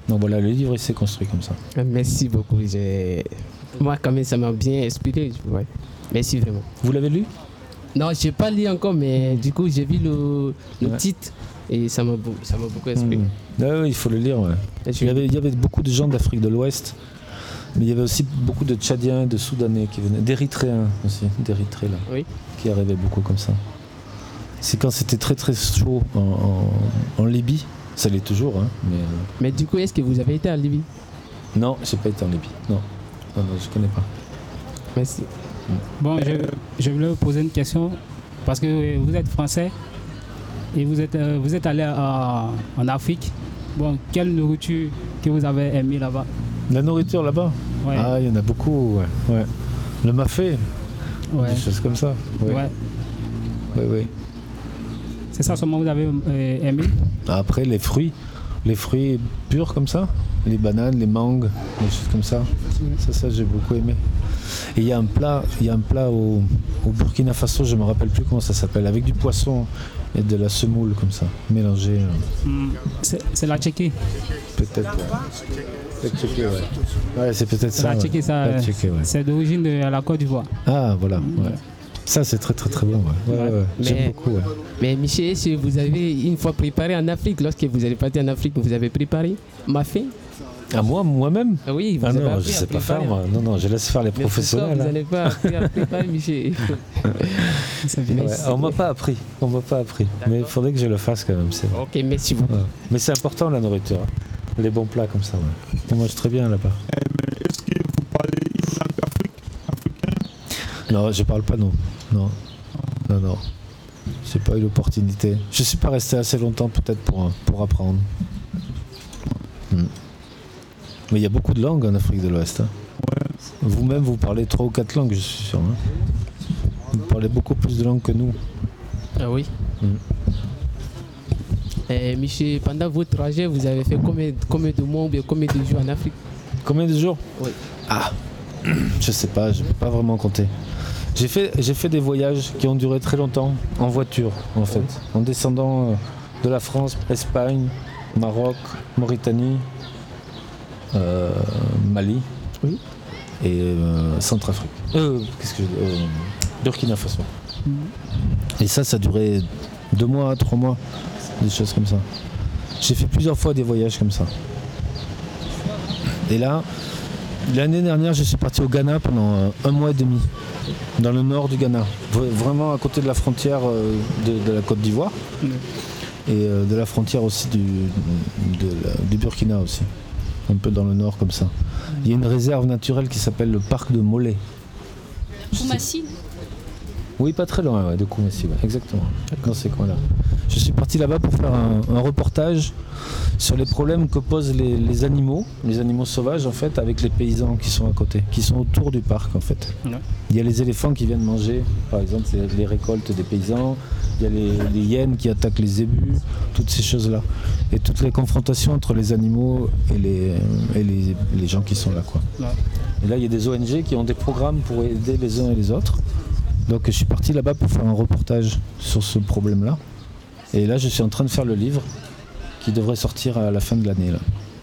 Donc voilà, le livre il s'est construit comme ça. Merci beaucoup. Moi, quand même, ça m'a bien inspiré. Ouais. Merci vraiment. Vous l'avez lu? Non, je n'ai pas lu encore, mais du coup, j'ai vu le titre et ça m'a beaucoup inspiré. Il faut le lire. Ouais. Il y avait beaucoup de gens d'Afrique de l'Ouest, mais il y avait aussi beaucoup de Tchadiens, de Soudanais qui venaient, d'Érythréens aussi, qui arrivaient beaucoup comme ça. C'est quand c'était très très chaud en Libye, ça l'est toujours. Hein, mais du coup, est-ce que vous avez été en Libye? Non, je n'ai pas été en Libye. Non, je ne connais pas. Merci. Bon, je voulais vous poser une question, parce que vous êtes français et vous êtes allé en Afrique. Bon, quelle nourriture que vous avez aimée là-bas? La nourriture là-bas? Ouais. Ah, il y en a beaucoup, ouais. Le mafé, des choses comme ça. Ouais. C'est ça seulement vous avez aimé? Après, les fruits purs comme ça, les bananes, les mangues, des choses comme ça. Ça j'ai beaucoup aimé. Et il y a un plat au Burkina Faso, je me rappelle plus comment ça s'appelle, avec du poisson et de la semoule comme ça, mélangé. C'est la tchéké. Peut-être. Ouais, c'est peut-être ça. La tchéké, c'est d'origine de la Côte d'Ivoire. Ah voilà. Ouais. Ça c'est très très très bon. Ouais. J'aime beaucoup. Ouais. Mais Michel, si vous avez une fois préparé en Afrique, lorsque vous allez partir en Afrique, vous avez préparé mafé? À moi-même? Oui, vous avez non, je ne sais pas faire moi. Non, je laisse faire les professionnels. Vous n'allez pas appris à préparer, Michel. On m'a pas appris. Mais il faudrait que je le fasse quand même. C'est vrai. Ok, merci beaucoup. Mais c'est important la nourriture. Les bons plats comme ça. Ouais. On mange très bien là-bas. Mais est-ce que vous parlez une langue africaine? Non, je parle pas non. J'ai pas eu l'opportunité. Je suis pas resté assez longtemps peut-être pour apprendre. Mais il y a beaucoup de langues en Afrique de l'Ouest. Hein. Ouais. Vous-même, vous parlez 3 ou 4 langues, je suis sûr. Hein. Vous parlez beaucoup plus de langues que nous. Ah oui. Michel, pendant votre trajet, vous avez fait combien de mois ou bien combien de jours en Afrique? Combien de jours? Oui. Ah, je sais pas, je ne peux pas vraiment compter. J'ai fait des voyages qui ont duré très longtemps, en voiture en fait, en descendant de la France, Espagne, Maroc, Mauritanie, Mali et Centrafrique. Burkina Faso. Et ça a duré 2 mois, 3 mois, des choses comme ça. J'ai fait plusieurs fois des voyages comme ça. Et là, l'année dernière, je suis parti au Ghana pendant 1 mois et demi, dans le nord du Ghana, vraiment à côté de la frontière de la Côte d'Ivoire et de la frontière aussi du Burkina aussi, un peu dans le nord comme ça. Il y a une réserve naturelle qui s'appelle le parc de Molé. Koumassi? Oui, pas très loin de Koumassi, exactement, dans ces coins-là. Je suis parti là-bas pour faire un reportage sur les problèmes que posent les animaux sauvages en fait, avec les paysans qui sont à côté, qui sont autour du parc en fait. Ouais. Il y a les éléphants qui viennent manger, par exemple, les récoltes des paysans. Il y a les hyènes qui attaquent les zébus, toutes ces choses-là. Et toutes les confrontations entre les animaux et les gens qui sont là, quoi. Ouais. Et là, il y a des ONG qui ont des programmes pour aider les uns et les autres. Donc je suis parti là-bas pour faire un reportage sur ce problème-là. Et là, je suis en train de faire le livre qui devrait sortir à la fin de l'année. Là.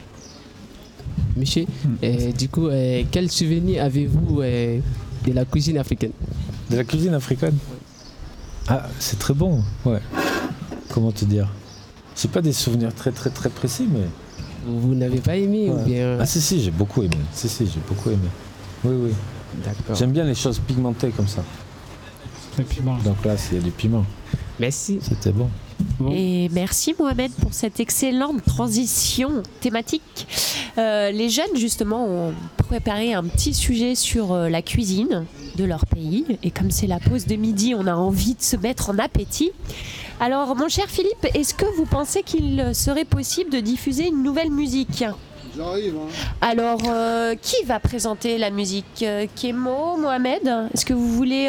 Michel, du coup, quel souvenir avez-vous de la cuisine africaine? De la cuisine africaine? Ah, c'est très bon, ouais. Comment te dire? C'est pas des souvenirs très très très précis, mais... Vous n'avez pas aimé ou bien... Ah si, j'ai beaucoup aimé. J'ai beaucoup aimé. Oui. D'accord. J'aime bien les choses pigmentées comme ça. Le piment. Donc là, il y a du piment. Merci. C'était bon. Et merci Mohamed pour cette excellente transition thématique. Les jeunes justement ont préparé un petit sujet sur la cuisine de leur pays. Et comme c'est la pause de midi, on a envie de se mettre en appétit. Alors mon cher Philippe, est-ce que vous pensez qu'il serait possible de diffuser une nouvelle musique ? J'arrive. Alors, qui va présenter la musique ? Kémo, Mohamed ? Est-ce que vous voulez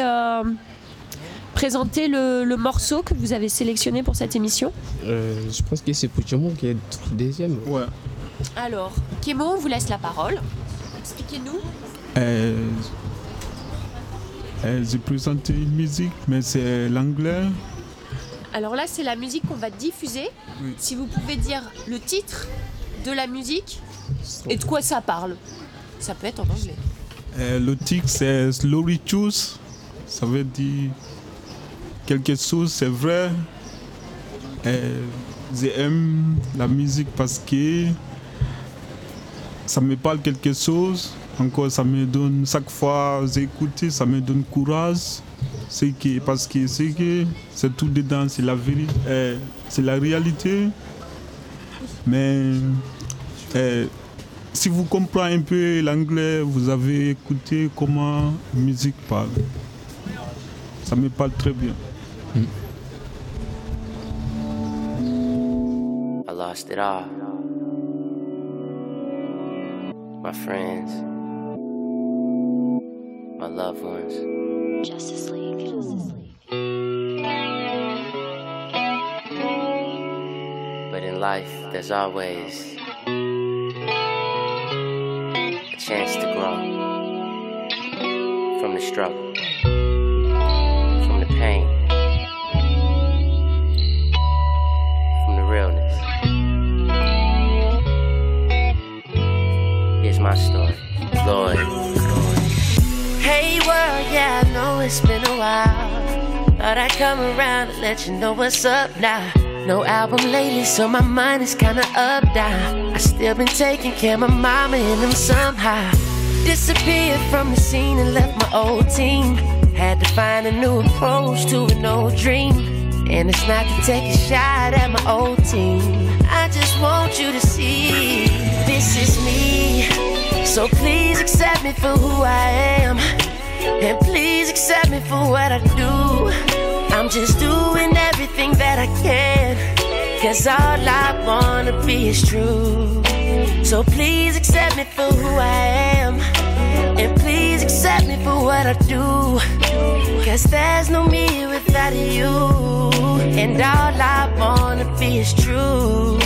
présenter le morceau que vous avez sélectionné pour cette émission ? Je pense que c'est Pouchemon qui est deuxième. Ouais. Alors, Kémo, on vous laisse la parole. Expliquez-nous. J'ai présenté une musique, mais c'est l'anglais. Alors là, c'est la musique qu'on va diffuser. Oui. Si vous pouvez dire le titre de la musique. Et de quoi ça parle? Ça peut être en anglais. Le titre, c'est Slow Choose. Ça veut dire quelque chose, c'est vrai. J'aime la musique parce que ça me parle quelque chose. Encore, ça me donne, chaque fois que j'écoute, ça me donne courage. Parce que c'est tout dedans, c'est la vérité, c'est la réalité. Mais si vous comprenez un peu l'anglais, vous avez écouté comment la musique parle. Ça me parle très bien. I lost it all. My friends, my loved ones. Justice League. But in life, there's always a chance to grow from the struggle, from the pain, from the realness. Here's my story, Floyd. Hey world, yeah, I know it's been a while. Thought I'd come around and let you know what's up now. No album lately, so my mind is kinda up down. I still been taking care of my mama and them somehow. Disappeared from the scene and left my old team. Had to find a new approach to an old dream. And it's not to take a shot at my old team. I just want you to see this is me. So please accept me for who I am. And please accept me for what I do. I'm just doing everything that I can. Cause all I wanna be is true. So please accept me for who I am. And please accept me for what I do. Cause there's no me without you. And all I wanna be is true.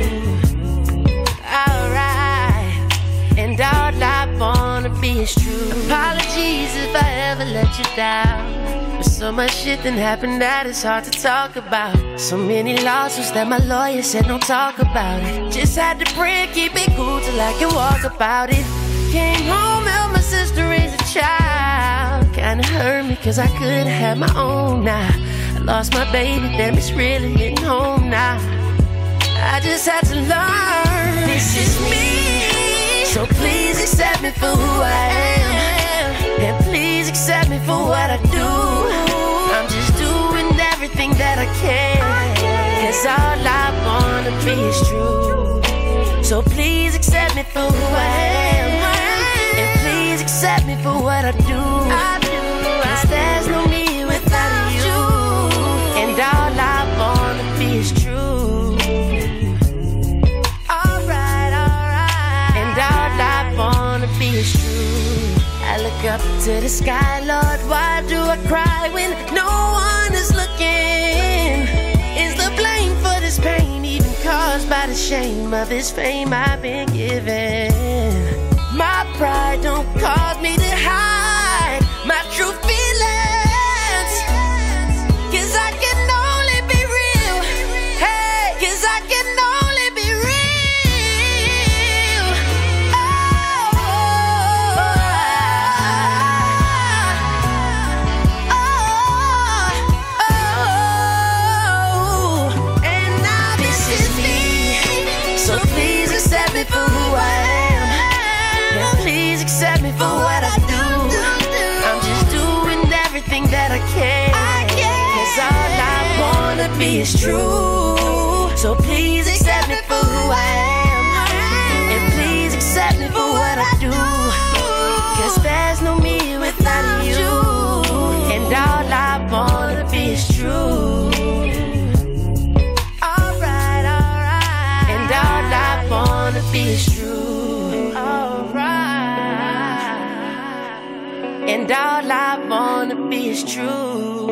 Alright. And all I wanna be is true. Apologies if I ever let you down. But so much shit done happened that it's hard to talk about. So many lawsuits that my lawyer said don't talk about it. Just had to pray and keep it cool till I can walk about it. Came home, helped my sister raise a child. Kinda hurt me cause I could've had my own now. I lost my baby, damn it's really hitting home now. I just had to learn, this is me. So please accept me for who I am. And please accept me for what I do. I'm just doing everything that I can. Cause all I wanna be is true. So please accept me for who I am. And please accept me for what I do. Cause there's no me without you. And all I wanna be is true. Alright. And all I wanna be is true. I look up to the sky, Lord, why do I cry when no one is looking? Is the blame for this pain even caused by the shame of this fame I've been given? My pride don't cause me to hide my true feelings. Cause I can only be real. Hey, cause I can only be real. And now this is me. So please accept me for who I am. And please accept me for what I do. I'm just doing everything that I can. Cause all I wanna be is true. So please accept me for who I am. And please accept me for what I do. Cause there's no me without you. And all I wanna be is true. Alright. And all I wanna be is true. Alright. And all I wanna be is true.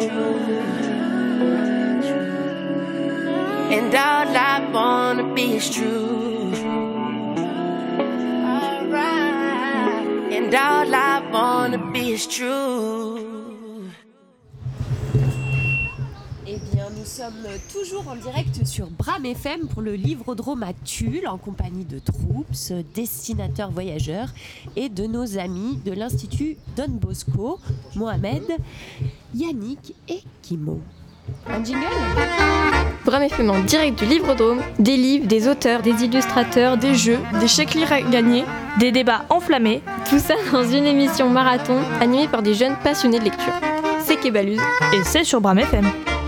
And all I wanna be is true. Alright. And all I wanna be is true. Eh bien, Nous sommes toujours en direct sur Bram FM pour le Livrodrome à Tulle en compagnie de Troops, dessinateurs voyageurs et de nos amis de l'Institut Don Bosco, Mohamed, Yannick et Kimo. Un jingle ? Bram FM en direct du Livrodrome, des livres, des auteurs, des illustrateurs, des jeux, des chèques lire à gagner, des débats enflammés. Tout ça dans une émission marathon animée par des jeunes passionnés de lecture. C'est Kébaluz. Et c'est sur Bram FM.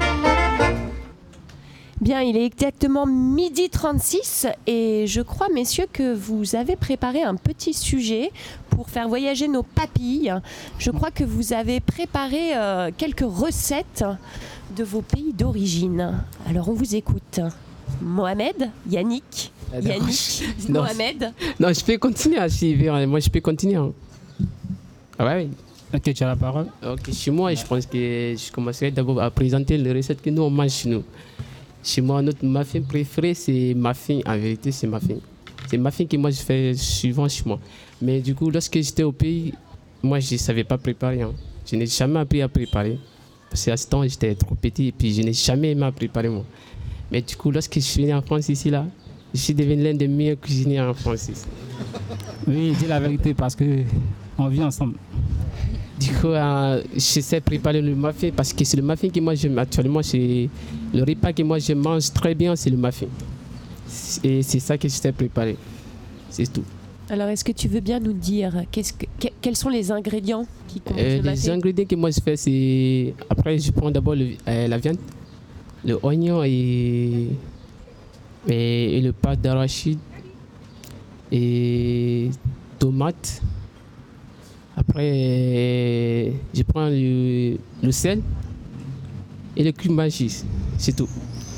Bien, il est exactement 12h36 et je crois, messieurs, que vous avez préparé un petit sujet pour faire voyager nos papilles. Je crois que vous avez préparé quelques recettes de vos pays d'origine. Alors, on vous écoute. Mohamed, Yannick, non, Mohamed. Non, je peux continuer à suivre. Moi, je peux continuer. Ah ouais, oui. Ok, tu as la parole. Ok, chez moi, je pense que je commencerai d'abord à présenter les recettes que nous, on mange chez nous. Chez moi, notre muffin préféré, c'est muffin. En vérité, c'est muffin. C'est muffin que moi, je fais souvent chez moi. Mais du coup, lorsque j'étais au pays, moi, je ne savais pas préparer. Je n'ai jamais appris à préparer. Parce qu'à ce temps, j'étais trop petit et puis je n'ai jamais aimé à préparer, moi. Mais du coup, lorsque je suis venu en France ici, là, je suis devenu l'un des meilleurs cuisiniers en France ici. Oui, dis la vérité parce qu'on vit ensemble. Du coup, je sais préparer le muffin parce que c'est le muffin que moi j'aime actuellement. C'est le repas que moi je mange très bien, c'est le muffin. Et c'est ça que je sais préparer. C'est tout. Alors, est-ce que tu veux bien nous dire quels sont les ingrédients qui composent le muffin ? Les ingrédients que moi je fais, c'est... Après, je prends d'abord la viande, le oignon et le pâte d'arachide et tomates. Après, je prends le sel et le cube magie, c'est tout.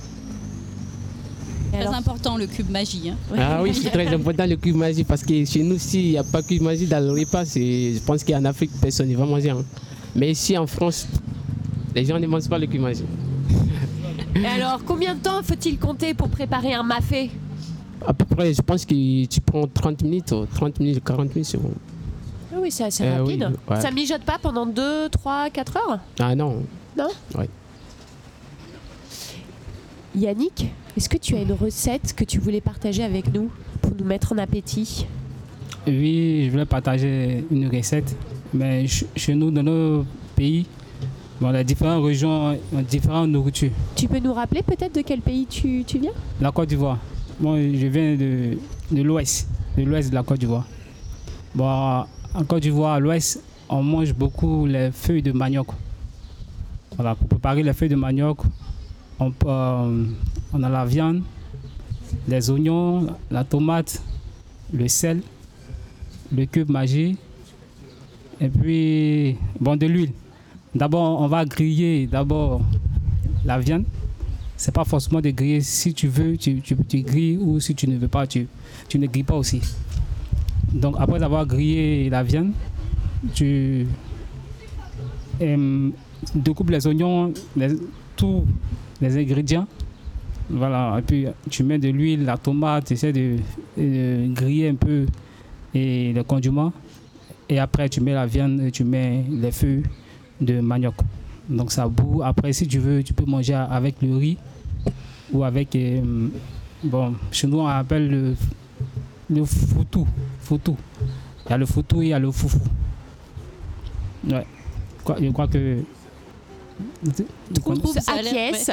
Très important le cube magie. Hein. Ah oui, c'est très important le cube magie parce que chez nous, s'il n'y a pas de cube magie dans le repas, je pense qu'en Afrique, personne ne va manger. Hein. Mais ici en France, les gens ne mangent pas le cube magie. Et alors, combien de temps faut-il compter pour préparer un mafé ? À peu près, je pense que tu prends 30 minutes, 40 minutes, c'est bon. Ah oui, c'est assez rapide. Oui, ouais. Ça ne mijote pas pendant 2, 3, 4 heures ? Ah non. Non ? Oui. Yannick, est-ce que tu as une recette que tu voulais partager avec nous pour nous mettre en appétit ? Oui, je voulais partager une recette. Mais chez nous, dans nos pays, bon, les différentes régions ont différentes nourritures. Tu peux nous rappeler peut-être de quel pays tu viens ? La Côte d'Ivoire. Moi, je viens de l'ouest de la Côte d'Ivoire. Bon, en Côte d'Ivoire, à l'ouest, on mange beaucoup les feuilles de manioc. Voilà, pour préparer les feuilles de manioc, on a la viande, les oignons, la tomate, le sel, le cube magie, et puis de l'huile. D'abord, on va griller la viande. C'est pas forcément de griller. Si tu veux, tu grilles, ou si tu ne veux pas, tu ne grilles pas aussi. Donc après avoir grillé la viande, tu découpes les oignons, tous les ingrédients. Voilà, et puis tu mets de l'huile, la tomate, tu essaies de griller un peu et le condiment. Et après tu mets la viande et tu mets les feuilles de manioc. Donc ça bout. Après, si tu veux, tu peux manger avec le riz ou avec... chez nous on appelle le foutou. Il y a le foutou et il y a le foufou. Ouais. Je crois que... Acquiesce.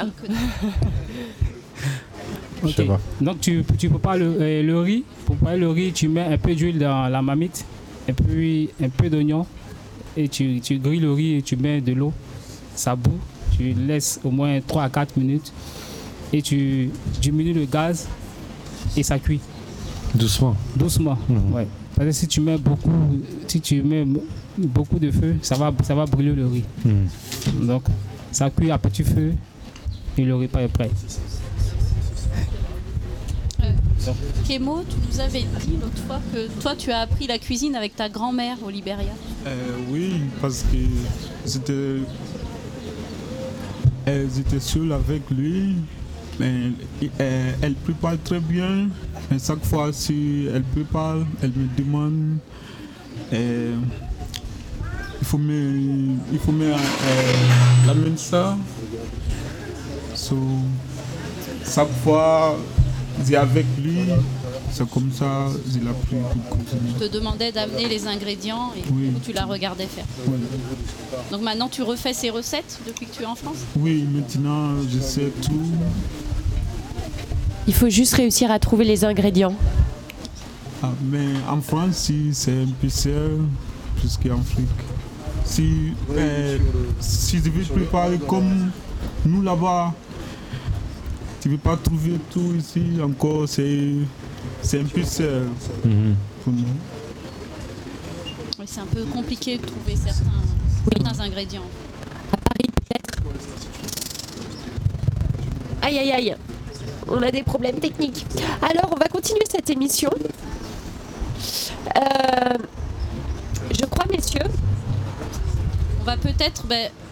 Okay. Donc tu prépares le riz. Pour préparer le riz, tu mets un peu d'huile dans la marmite et puis un peu d'oignon et tu grilles le riz et tu mets de l'eau. Ça bout. Tu laisses au moins 3 à 4 minutes et tu diminues le gaz et ça cuit. Doucement. Ouais. Parce que si tu mets beaucoup de feu, ça va brûler le riz. Donc ça cuit à petit feu et le repas est prêt. Kémo, tu nous avais dit l'autre fois que toi tu as appris la cuisine avec ta grand-mère au Libéria. Oui, parce que j'étais seul avec lui, mais elle prépare très bien. Et chaque fois si elle prépare, elle me demande il faut mettre la même ça So, chaque fois, j'ai avec lui, c'est comme ça, il a pris pour continuer. Je te demandais d'amener les ingrédients et Oui. du coup, tu la regardais faire. Oui. Donc maintenant, tu refais ces recettes depuis que tu es en France? Oui, maintenant, je sais tout. Il faut juste réussir à trouver les ingrédients. Ah, mais en France, si, c'est un peu cher plus qu'en Afrique. Si je veux préparer comme nous là-bas, tu ne veux pas trouver tout ici, encore c'est un peu cher pour nous. Oui, c'est un peu compliqué de trouver certains ingrédients. À Paris peut-être. Aïe aïe aïe, on a des problèmes techniques. Alors on va continuer cette émission. Je crois, messieurs. On va peut-être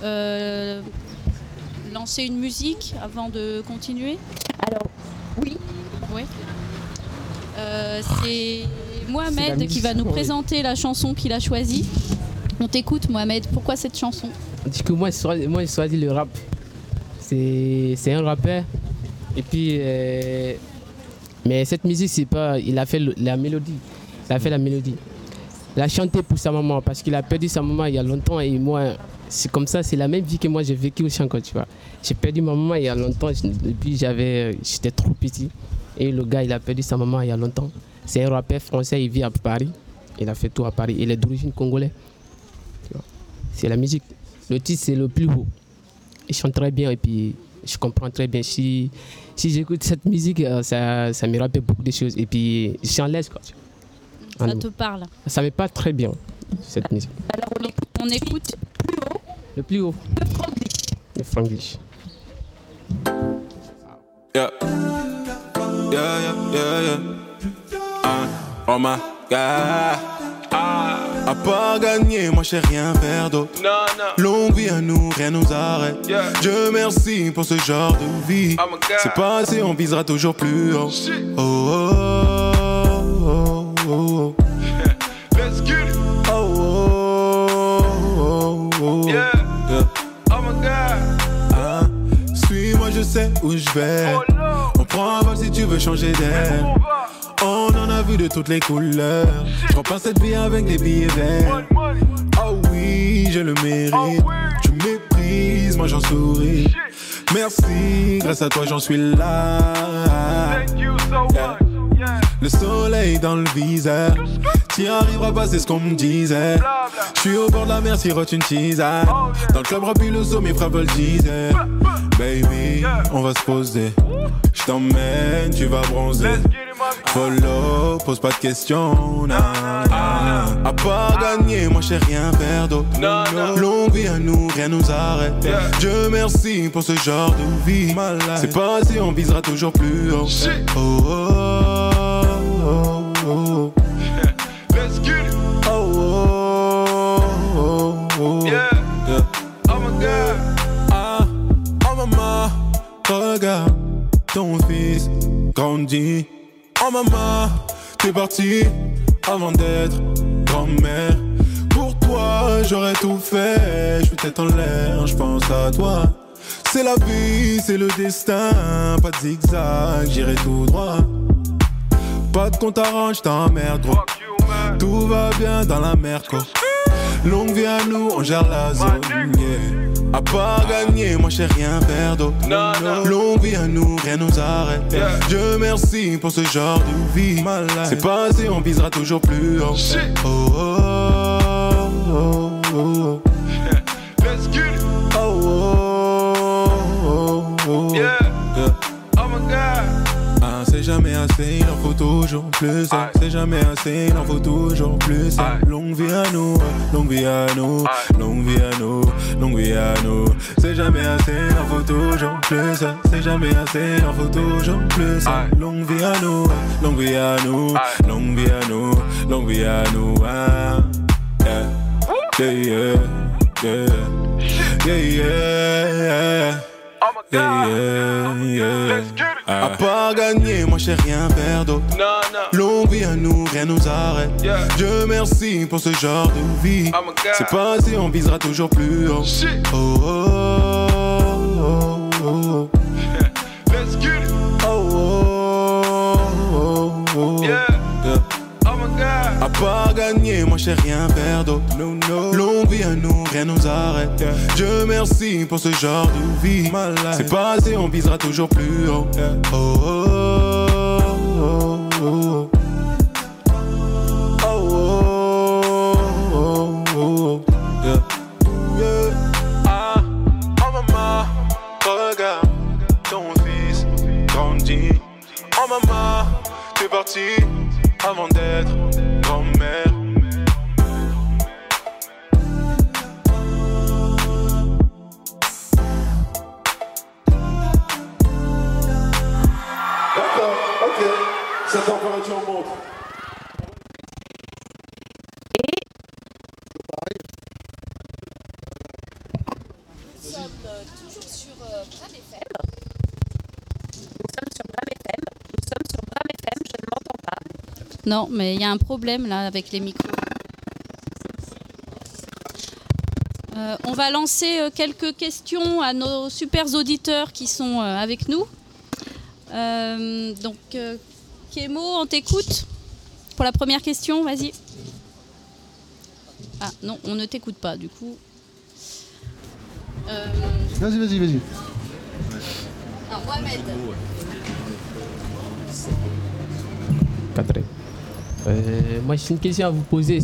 lancer une musique avant de continuer. Alors, oui. Oui. C'est Mohamed qui va nous présenter la chanson qu'il a choisie. On t'écoute, Mohamed. Pourquoi cette chanson? Du coup, moi, j'ai choisi le rap. C'est un rappeur. Et puis, mais cette musique, c'est pas. Il a fait la mélodie. Il a fait la mélodie. Il a chanté pour sa maman parce qu'il a perdu sa maman il y a longtemps et moi, c'est comme ça, c'est la même vie que moi j'ai vécu aussi encore, tu vois. J'ai perdu ma maman il y a longtemps et puis j'étais trop petit et le gars il a perdu sa maman il y a longtemps. C'est un rappeur français, il vit à Paris, il a fait tout à Paris, il est d'origine congolaise. C'est la musique. Le titre c'est le plus haut. Il chante très bien et puis je comprends très bien. Si j'écoute cette musique, ça me rappelle beaucoup de choses et puis je suis en l'aise quoi. Ça te parle? Ça me parle très bien, cette musique. Alors on écoute le plus haut. Le Franglish. Yeah. Oh my God. À part gagner, moi je sais rien faire d'autre. Longue vie à nous, rien nous arrête. Dieu merci pour ce genre de vie. C'est passé, on visera toujours plus haut. Oh oh oh oh oh. Let's get it. Oh oh oh oh. Yeah. Oh my God. Suis-moi, je sais où je vais. On prend un vol si tu veux changer d'air. On en a vu de toutes les couleurs. Je prends pas cette vie avec des billets verts. Oh oui, je le mérite. Tu méprises, moi j'en souris. Merci, grâce à toi j'en suis là. Yeah. Le soleil dans le viseur. T'y arriveras pas, c'est ce qu'on me disait. Je suis au bord de la mer, sirote une tisane. Dans le club rempli, le sommet frappe le disaient. Baby, on va se poser. Je t'emmène, tu vas bronzer. Follow, pose pas de questions. À part gagner, moi je sais rien faire d'autre. Longue vie à nous, rien nous arrête. Dieu merci pour ce genre de vie. C'est passé, on visera toujours plus haut. Oh oh oh oh oh. Let's get it. Oh oh oh oh. Yeah. Oh my God. Oh maman, regarde ton fils grandit. Oh maman, t'es partie avant d'être grand-mère. Pour toi, j'aurais tout fait. Je suis tête en l'air, je pense à toi. C'est la vie, c'est le destin. Pas de zigzag, j'irai tout droit. Pas de compte à rendre, j't'emmerde gros. Tout va bien dans la merde quoi. Longue vie à nous, on gère la zone, yeah. À part gagner, moi je sais rien faire d'autre. Longue vie à nous, rien nous arrête. Dieu merci pour ce genre de vie. C'est passé, on visera toujours plus haut. Oh oh oh oh oh. Let's get it. Oh oh oh oh. Yeah. Oh my God. C'est jamais assez, il en faut toujours plus. C'est jamais assez, il en faut toujours plus. Longue vie à nous, longue vie à nous, longue vie à nous, longue vie à nous. C'est jamais assez, il en faut toujours plus. C'est jamais assez, il en faut toujours plus. Longue vie à nous, longue vie à nous, longue vie à nous, longue vie à nous. Yeah, yeah, yeah, yeah, yeah. Yeah, yeah, yeah. À part gagner, moi je sais rien faire d'autre. Longue vie à nous, rien nous arrête. Dieu merci pour ce genre de vie. C'est passé, on visera toujours plus haut. Oh oh oh oh oh. À part gagner, moi je sais rien faire d'autre. Longue vie à nous, rien nous arrête. Dieu merci pour ce genre de vie. C'est pas assez, on visera toujours plus haut. Oh, oh, oh, oh, oh. Oh maman, t'es partie avant d'être grand-mère. D'accord, ok. Cette température monte. Nous sommes toujours sur Bram FM. Nous sommes sur Bram FM, je ne m'entends pas. Non, mais il y a un problème là avec les micros. On va lancer quelques questions à nos super auditeurs qui sont avec nous. Donc, Kémo, on t'écoute pour la première question, vas-y. Ah non, on ne t'écoute pas du coup. Vas-y. Alors, Mohamed. Moi, j'ai une question à vous poser.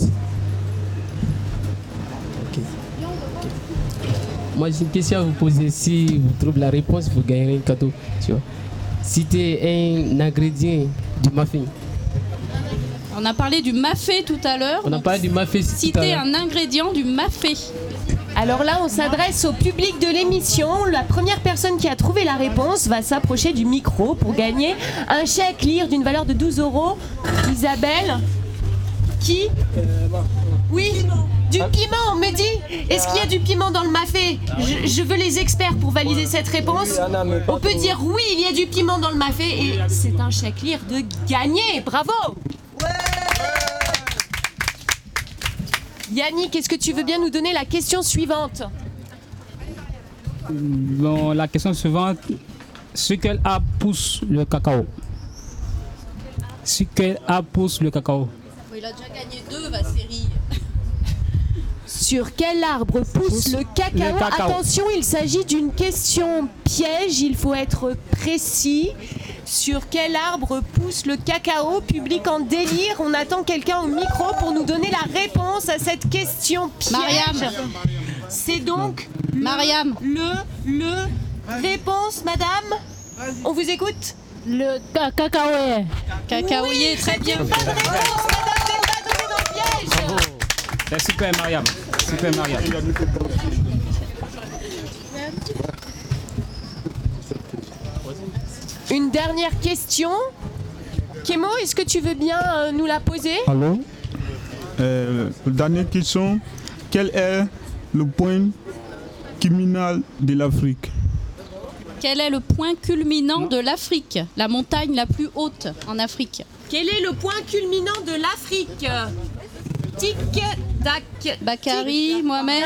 Moi, j'ai une question à vous poser. Si vous trouvez la réponse, vous gagnerez un cadeau. Tu vois. Citez un ingrédient du muffin. On a parlé du mafé tout à l'heure. On a parlé du mafé. Citez un ingrédient du mafé. Alors là, on s'adresse au public de l'émission. La première personne qui a trouvé la réponse va s'approcher du micro pour gagner un chèque lire d'une valeur de 12 €. Isabelle, qui Oui, du piment, on me dit. Est-ce qu'il y a du piment dans le mafé? Je veux les experts pour valider cette réponse. On peut dire oui, il y a du piment dans le mafé et c'est un chèque lire de gagner. Bravo. Yannick, est-ce que tu veux bien nous donner la question suivante? Bon, la question suivante, sur quel arbre pousse le cacao? Sur quel arbre pousse le cacao? Il a déjà gagné 2, Vasseri. Sur quel arbre pousse le cacao? Attention, il s'agit d'une question piège, il faut être précis. Sur quel arbre pousse le cacao? Public en délire, on attend quelqu'un au micro pour nous donner la réponse à cette question piège. Mariam. C'est donc Mariam. Le réponse, madame. On vous écoute? Le cacaoyer. Cacaoyer, très bien. Bonne réponse, madame Bemba, donnée dans le piège. C'est super, Mariam. Super, Mariam. Une dernière question. Kémo, est-ce que tu veux bien nous la poser? Allô? Dernière question. Quel est le point culminant de l'Afrique? Quel est le point culminant de l'Afrique? La montagne la plus haute en Afrique. Quel est le point culminant de l'Afrique? Tic, tac. Bakary, Mohamed.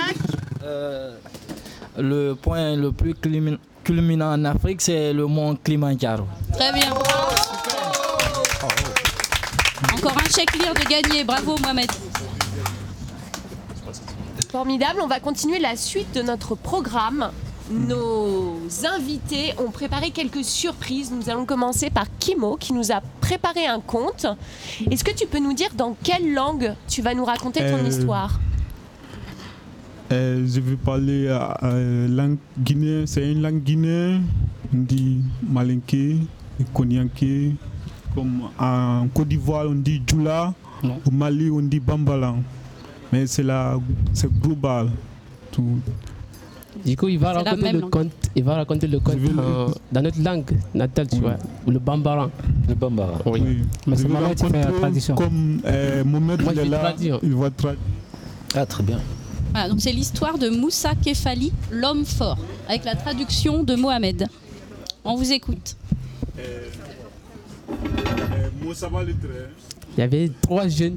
Le point le plus culminant en Afrique, c'est le mont Kilimanjaro. Très bien. Encore un chèque lire de gagné. Bravo, Mohamed. Formidable. On va continuer la suite de notre programme. Nos invités ont préparé quelques surprises. Nous allons commencer par Kimo qui nous a préparé un conte. Est-ce que tu peux nous dire dans quelle langue tu vas nous raconter ton histoire? Je vais parler langue guinéenne. C'est une langue guinéenne. On dit malinké, konyanké. Comme en Côte d'Ivoire, on dit djoula. Au Mali, on dit bambala. Mais c'est global. Tout. Du coup, il va raconter le conte. Il va raconter le conte dans notre langue natale, tu vois, le bambara. Le bambara. Oui. Mais c'est Mohamed qui fait la tradition. Comme Mohamed est là, il va traduire. Ah, très bien. Voilà, donc c'est l'histoire de Moussa Kefali, l'homme fort, avec la traduction de Mohamed. On vous écoute. Il y avait 3 jeunes.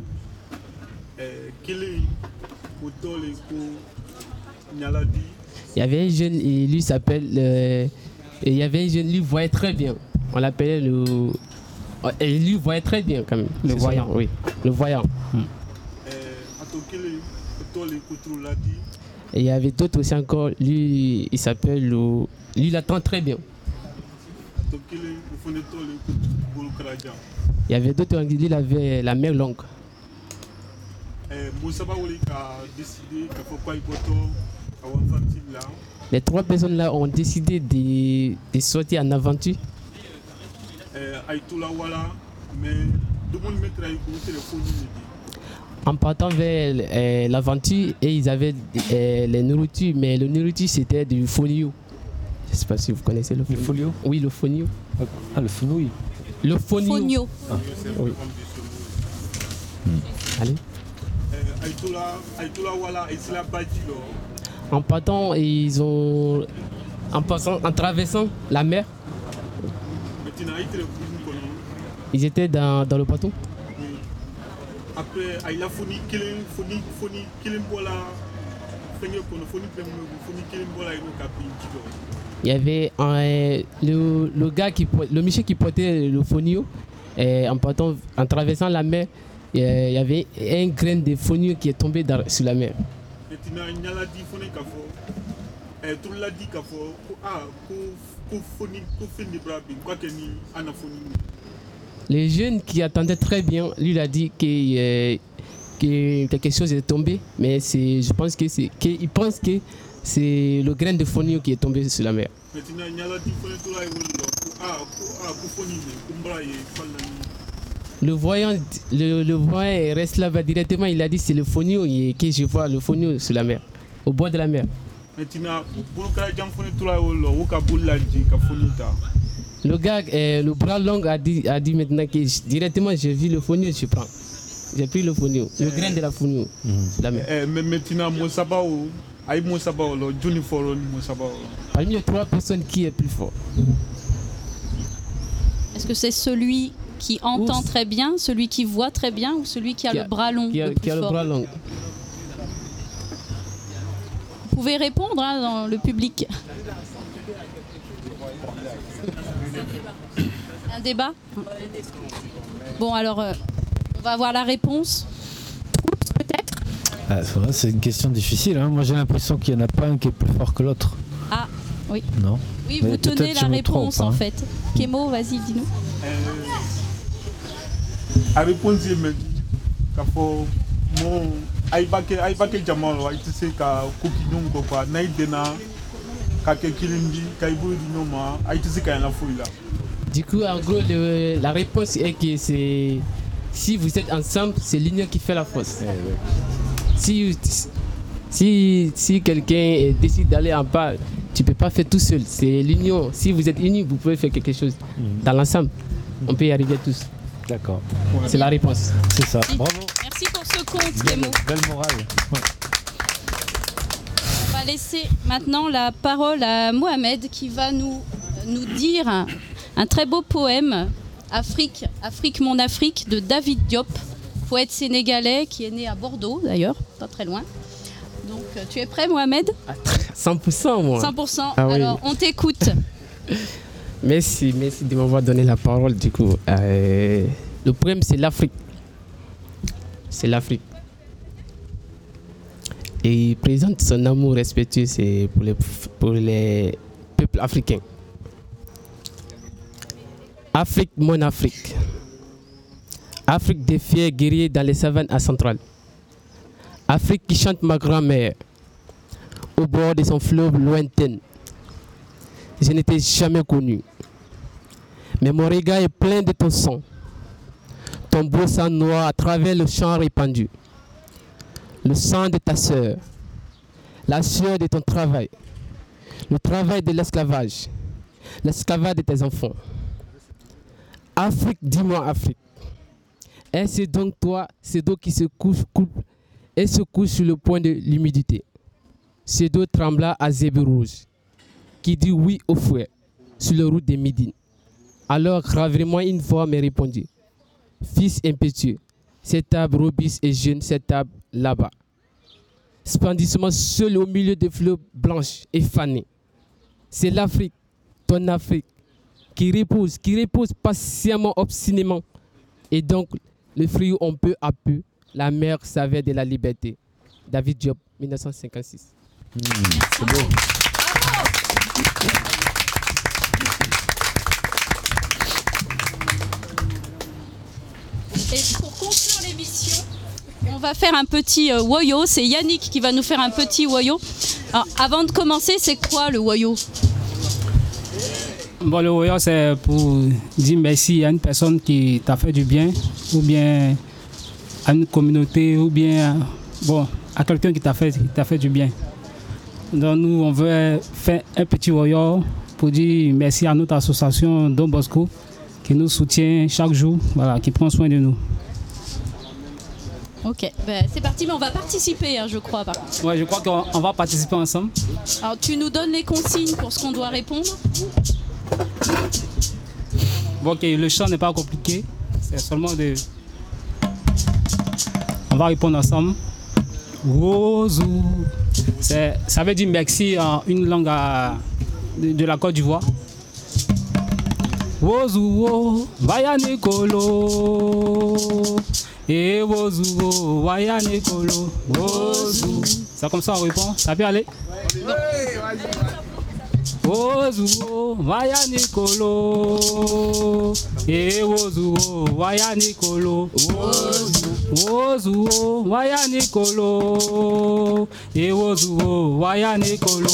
Il y avait un jeune, et lui s'appelle. Il y avait un jeune, lui voyait très bien. On l'appelait Et lui voyait très bien quand même. Le voyant, oui. Le voyant. Et il y avait d'autres aussi encore. Lui, il s'appelle. Lui, il attend très bien. Il y avait d'autres, lui, il avait la main longue. Les 3 personnes là ont décidé de sortir en aventure. En partant vers l'aventure, et ils avaient les nourritures, mais le nourriture c'était du fonio. Je ne sais pas si vous connaissez le fonio. Oui, le fonio. Ah, le fonio. Le fonio. Ah. Oui. Allez. En partant, en traversant la mer, ils étaient dans le bateau. Après, il a foni il y avait le gars le monsieur qui portait le fonio, en traversant la mer, il y avait un grain de fonio qui est tombé sur la mer. Les jeunes qui attendaient très bien, lui il a dit que quelque chose est tombé, mais je pense qu'il pense que c'est le grain de fonio qui est tombé sur la mer. Le voyant reste là-bas directement, il a dit c'est le fonio que je vois, le fonio sur la mer, au bord de la mer. Le gars, le bras long a dit maintenant que directement j'ai vu le fonio, je prends. J'ai pris le fonio, le grain de la fonio. La mer. Mais maintenant, parmi les 3 personnes, qui est plus fort? Est-ce que c'est celui qui entend très bien, celui qui voit très bien ou celui qui a le bras long? Qui a le bras long. Vous pouvez répondre dans le public. Un débat? Bon, alors, on va avoir la réponse. Peut-être? C'est une question difficile. Hein. Moi, j'ai l'impression qu'il n'y en a pas un qui est plus fort que l'autre. Ah, oui. Non. Oui, vous tenez la réponse en fait. Kémo, vas-y, dis-nous. La réponse est que aibake jamalo aitise ka kokinyon ko pa naidena ka kekilimbi ka iburi dinoma aitise ka na fuila. Du coup, en gros, la réponse est que si vous êtes ensemble, c'est l'union qui fait la force. Si quelqu'un décide d'aller en bas, tu ne peux pas faire tout seul. C'est l'union. Si vous êtes unis, vous pouvez faire quelque chose. Dans l'ensemble, on peut y arriver tous. D'accord. C'est la réponse. C'est ça. Bravo. Merci pour ce compte, Kémo. Belle morale. Ouais. On va laisser maintenant la parole à Mohamed qui va nous dire un très beau poème, Afrique, mon Afrique, de David Diop, poète sénégalais qui est né à Bordeaux d'ailleurs, pas très loin. Donc tu es prêt, Mohamed? 100% moi. 100%. Ah, alors oui. on t'écoute. Merci de m'avoir donné la parole du coup. Le poème c'est l'Afrique. C'est l'Afrique. Et il présente son amour respectueux pour les peuples africains. Afrique, mon Afrique. Afrique des fiers guerriers dans les savanes à Centrale. Afrique qui chante ma grand-mère au bord de son fleuve lointain. Je n'étais jamais connu. Mais mon regard est plein de ton sang. Ton beau sang noir à travers le champ répandu. Le sang de ta sœur. La sueur de ton travail. Le travail de l'esclavage. L'esclavage de tes enfants. Afrique, dis-moi Afrique. Est-ce donc toi, ces dos qui se couche et se couche sur le point de l'humidité. Ces dos trembla à zèbre rouge, qui dit oui au fouet, sur la route des Médines. Alors gravement une voix me répondit. Fils impétueux, cet arbre robuste et jeune, cet arbre là-bas. Splendidement seul au milieu des fleurs blanches et fanées. C'est l'Afrique, ton Afrique, qui repose patiemment, obstinément. Et donc, le fruit on peu à peu, la mer savait de la liberté. David Diop, 1956. C'est beau. Et pour conclure l'émission, on va faire un petit woyo. C'est Yannick qui va nous faire un petit woyo. Alors, avant de commencer, c'est quoi le woyo? Bon, le woyo, c'est pour dire merci à une personne qui t'a fait du bien, ou bien à une communauté, ou bien à quelqu'un qui t'a fait du bien. Donc nous, on veut faire un petit woyo pour dire merci à notre association Don Bosco qui nous soutient chaque jour, qui prend soin de nous. Ok, c'est parti, mais on va participer, je crois. Ouais, je crois qu'on va participer ensemble. Alors, tu nous donnes les consignes pour ce qu'on doit répondre? Bon, ok, le chant n'est pas compliqué, c'est seulement de... On va répondre ensemble. Wozou. Ça veut dire merci en une langue de la Côte d'Ivoire. Wozou, vaya Nicolo. Et Wozou, vaya Nicolo. Wozou. C'est comme ça on répond. Ça peut aller? Wozou, vaya Nicolo. Et Wozou, vaya Nicolo. Wozou, vaya Nicolo. Et Wozou, vaya Nicolo.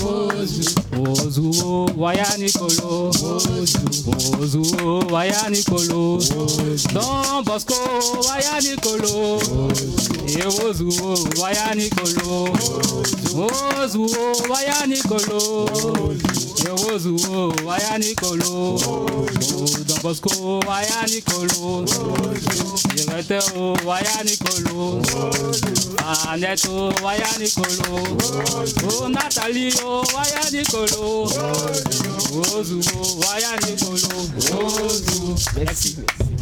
Wozou, vaya Nicolo. Wozou, vaya Nicolo. Don Bosco, vaya Nicolo. Et Wozou, vaya Nicolo. Wozou, vaya Nicolo. Et Wozou, vaya Nicolo. Don Bosco, vaya Nicolo. Yeveteo, vaya Nicolo. Aneto, vaya Nicolo. Oh Nathalie, vaya Nicolo. Wozou, vaya Nicolo. Wozou. Merci.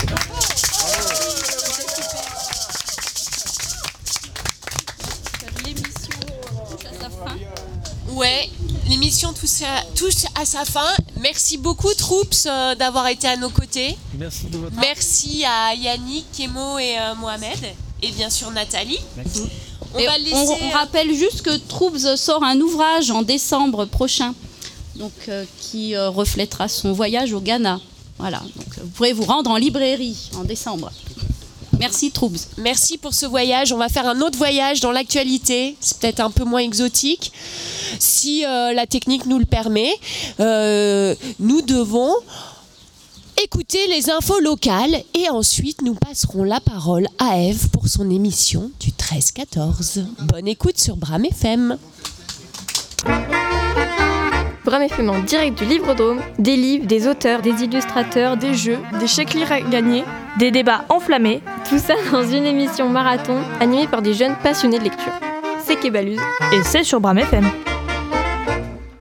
L'émission touche à sa fin. Ouais, l'émission touche à sa fin. Merci beaucoup Troops d'avoir été à nos côtés. Merci de votre... Merci à Yannick, Kémo et Mohamed. Et bien sûr Nathalie. Merci. On rappelle juste que Troops sort un ouvrage en décembre prochain, donc qui reflètera son voyage au Ghana. Voilà, donc vous pourrez vous rendre en librairie en décembre. Merci Troops. Merci pour ce voyage. On va faire un autre voyage dans l'actualité. C'est peut-être un peu moins exotique. Si la technique nous le permet, nous devons écouter les infos locales et ensuite nous passerons la parole à Ève pour son émission du 13-14. Bonne écoute sur Bram FM. Bram FM en direct du Livrodrome, des livres, des auteurs, des illustrateurs, des jeux, des chèques lire à gagner, des débats enflammés. Tout ça dans une émission marathon animée par des jeunes passionnés de lecture. C'est Kébaluz. Et c'est sur Bram FM.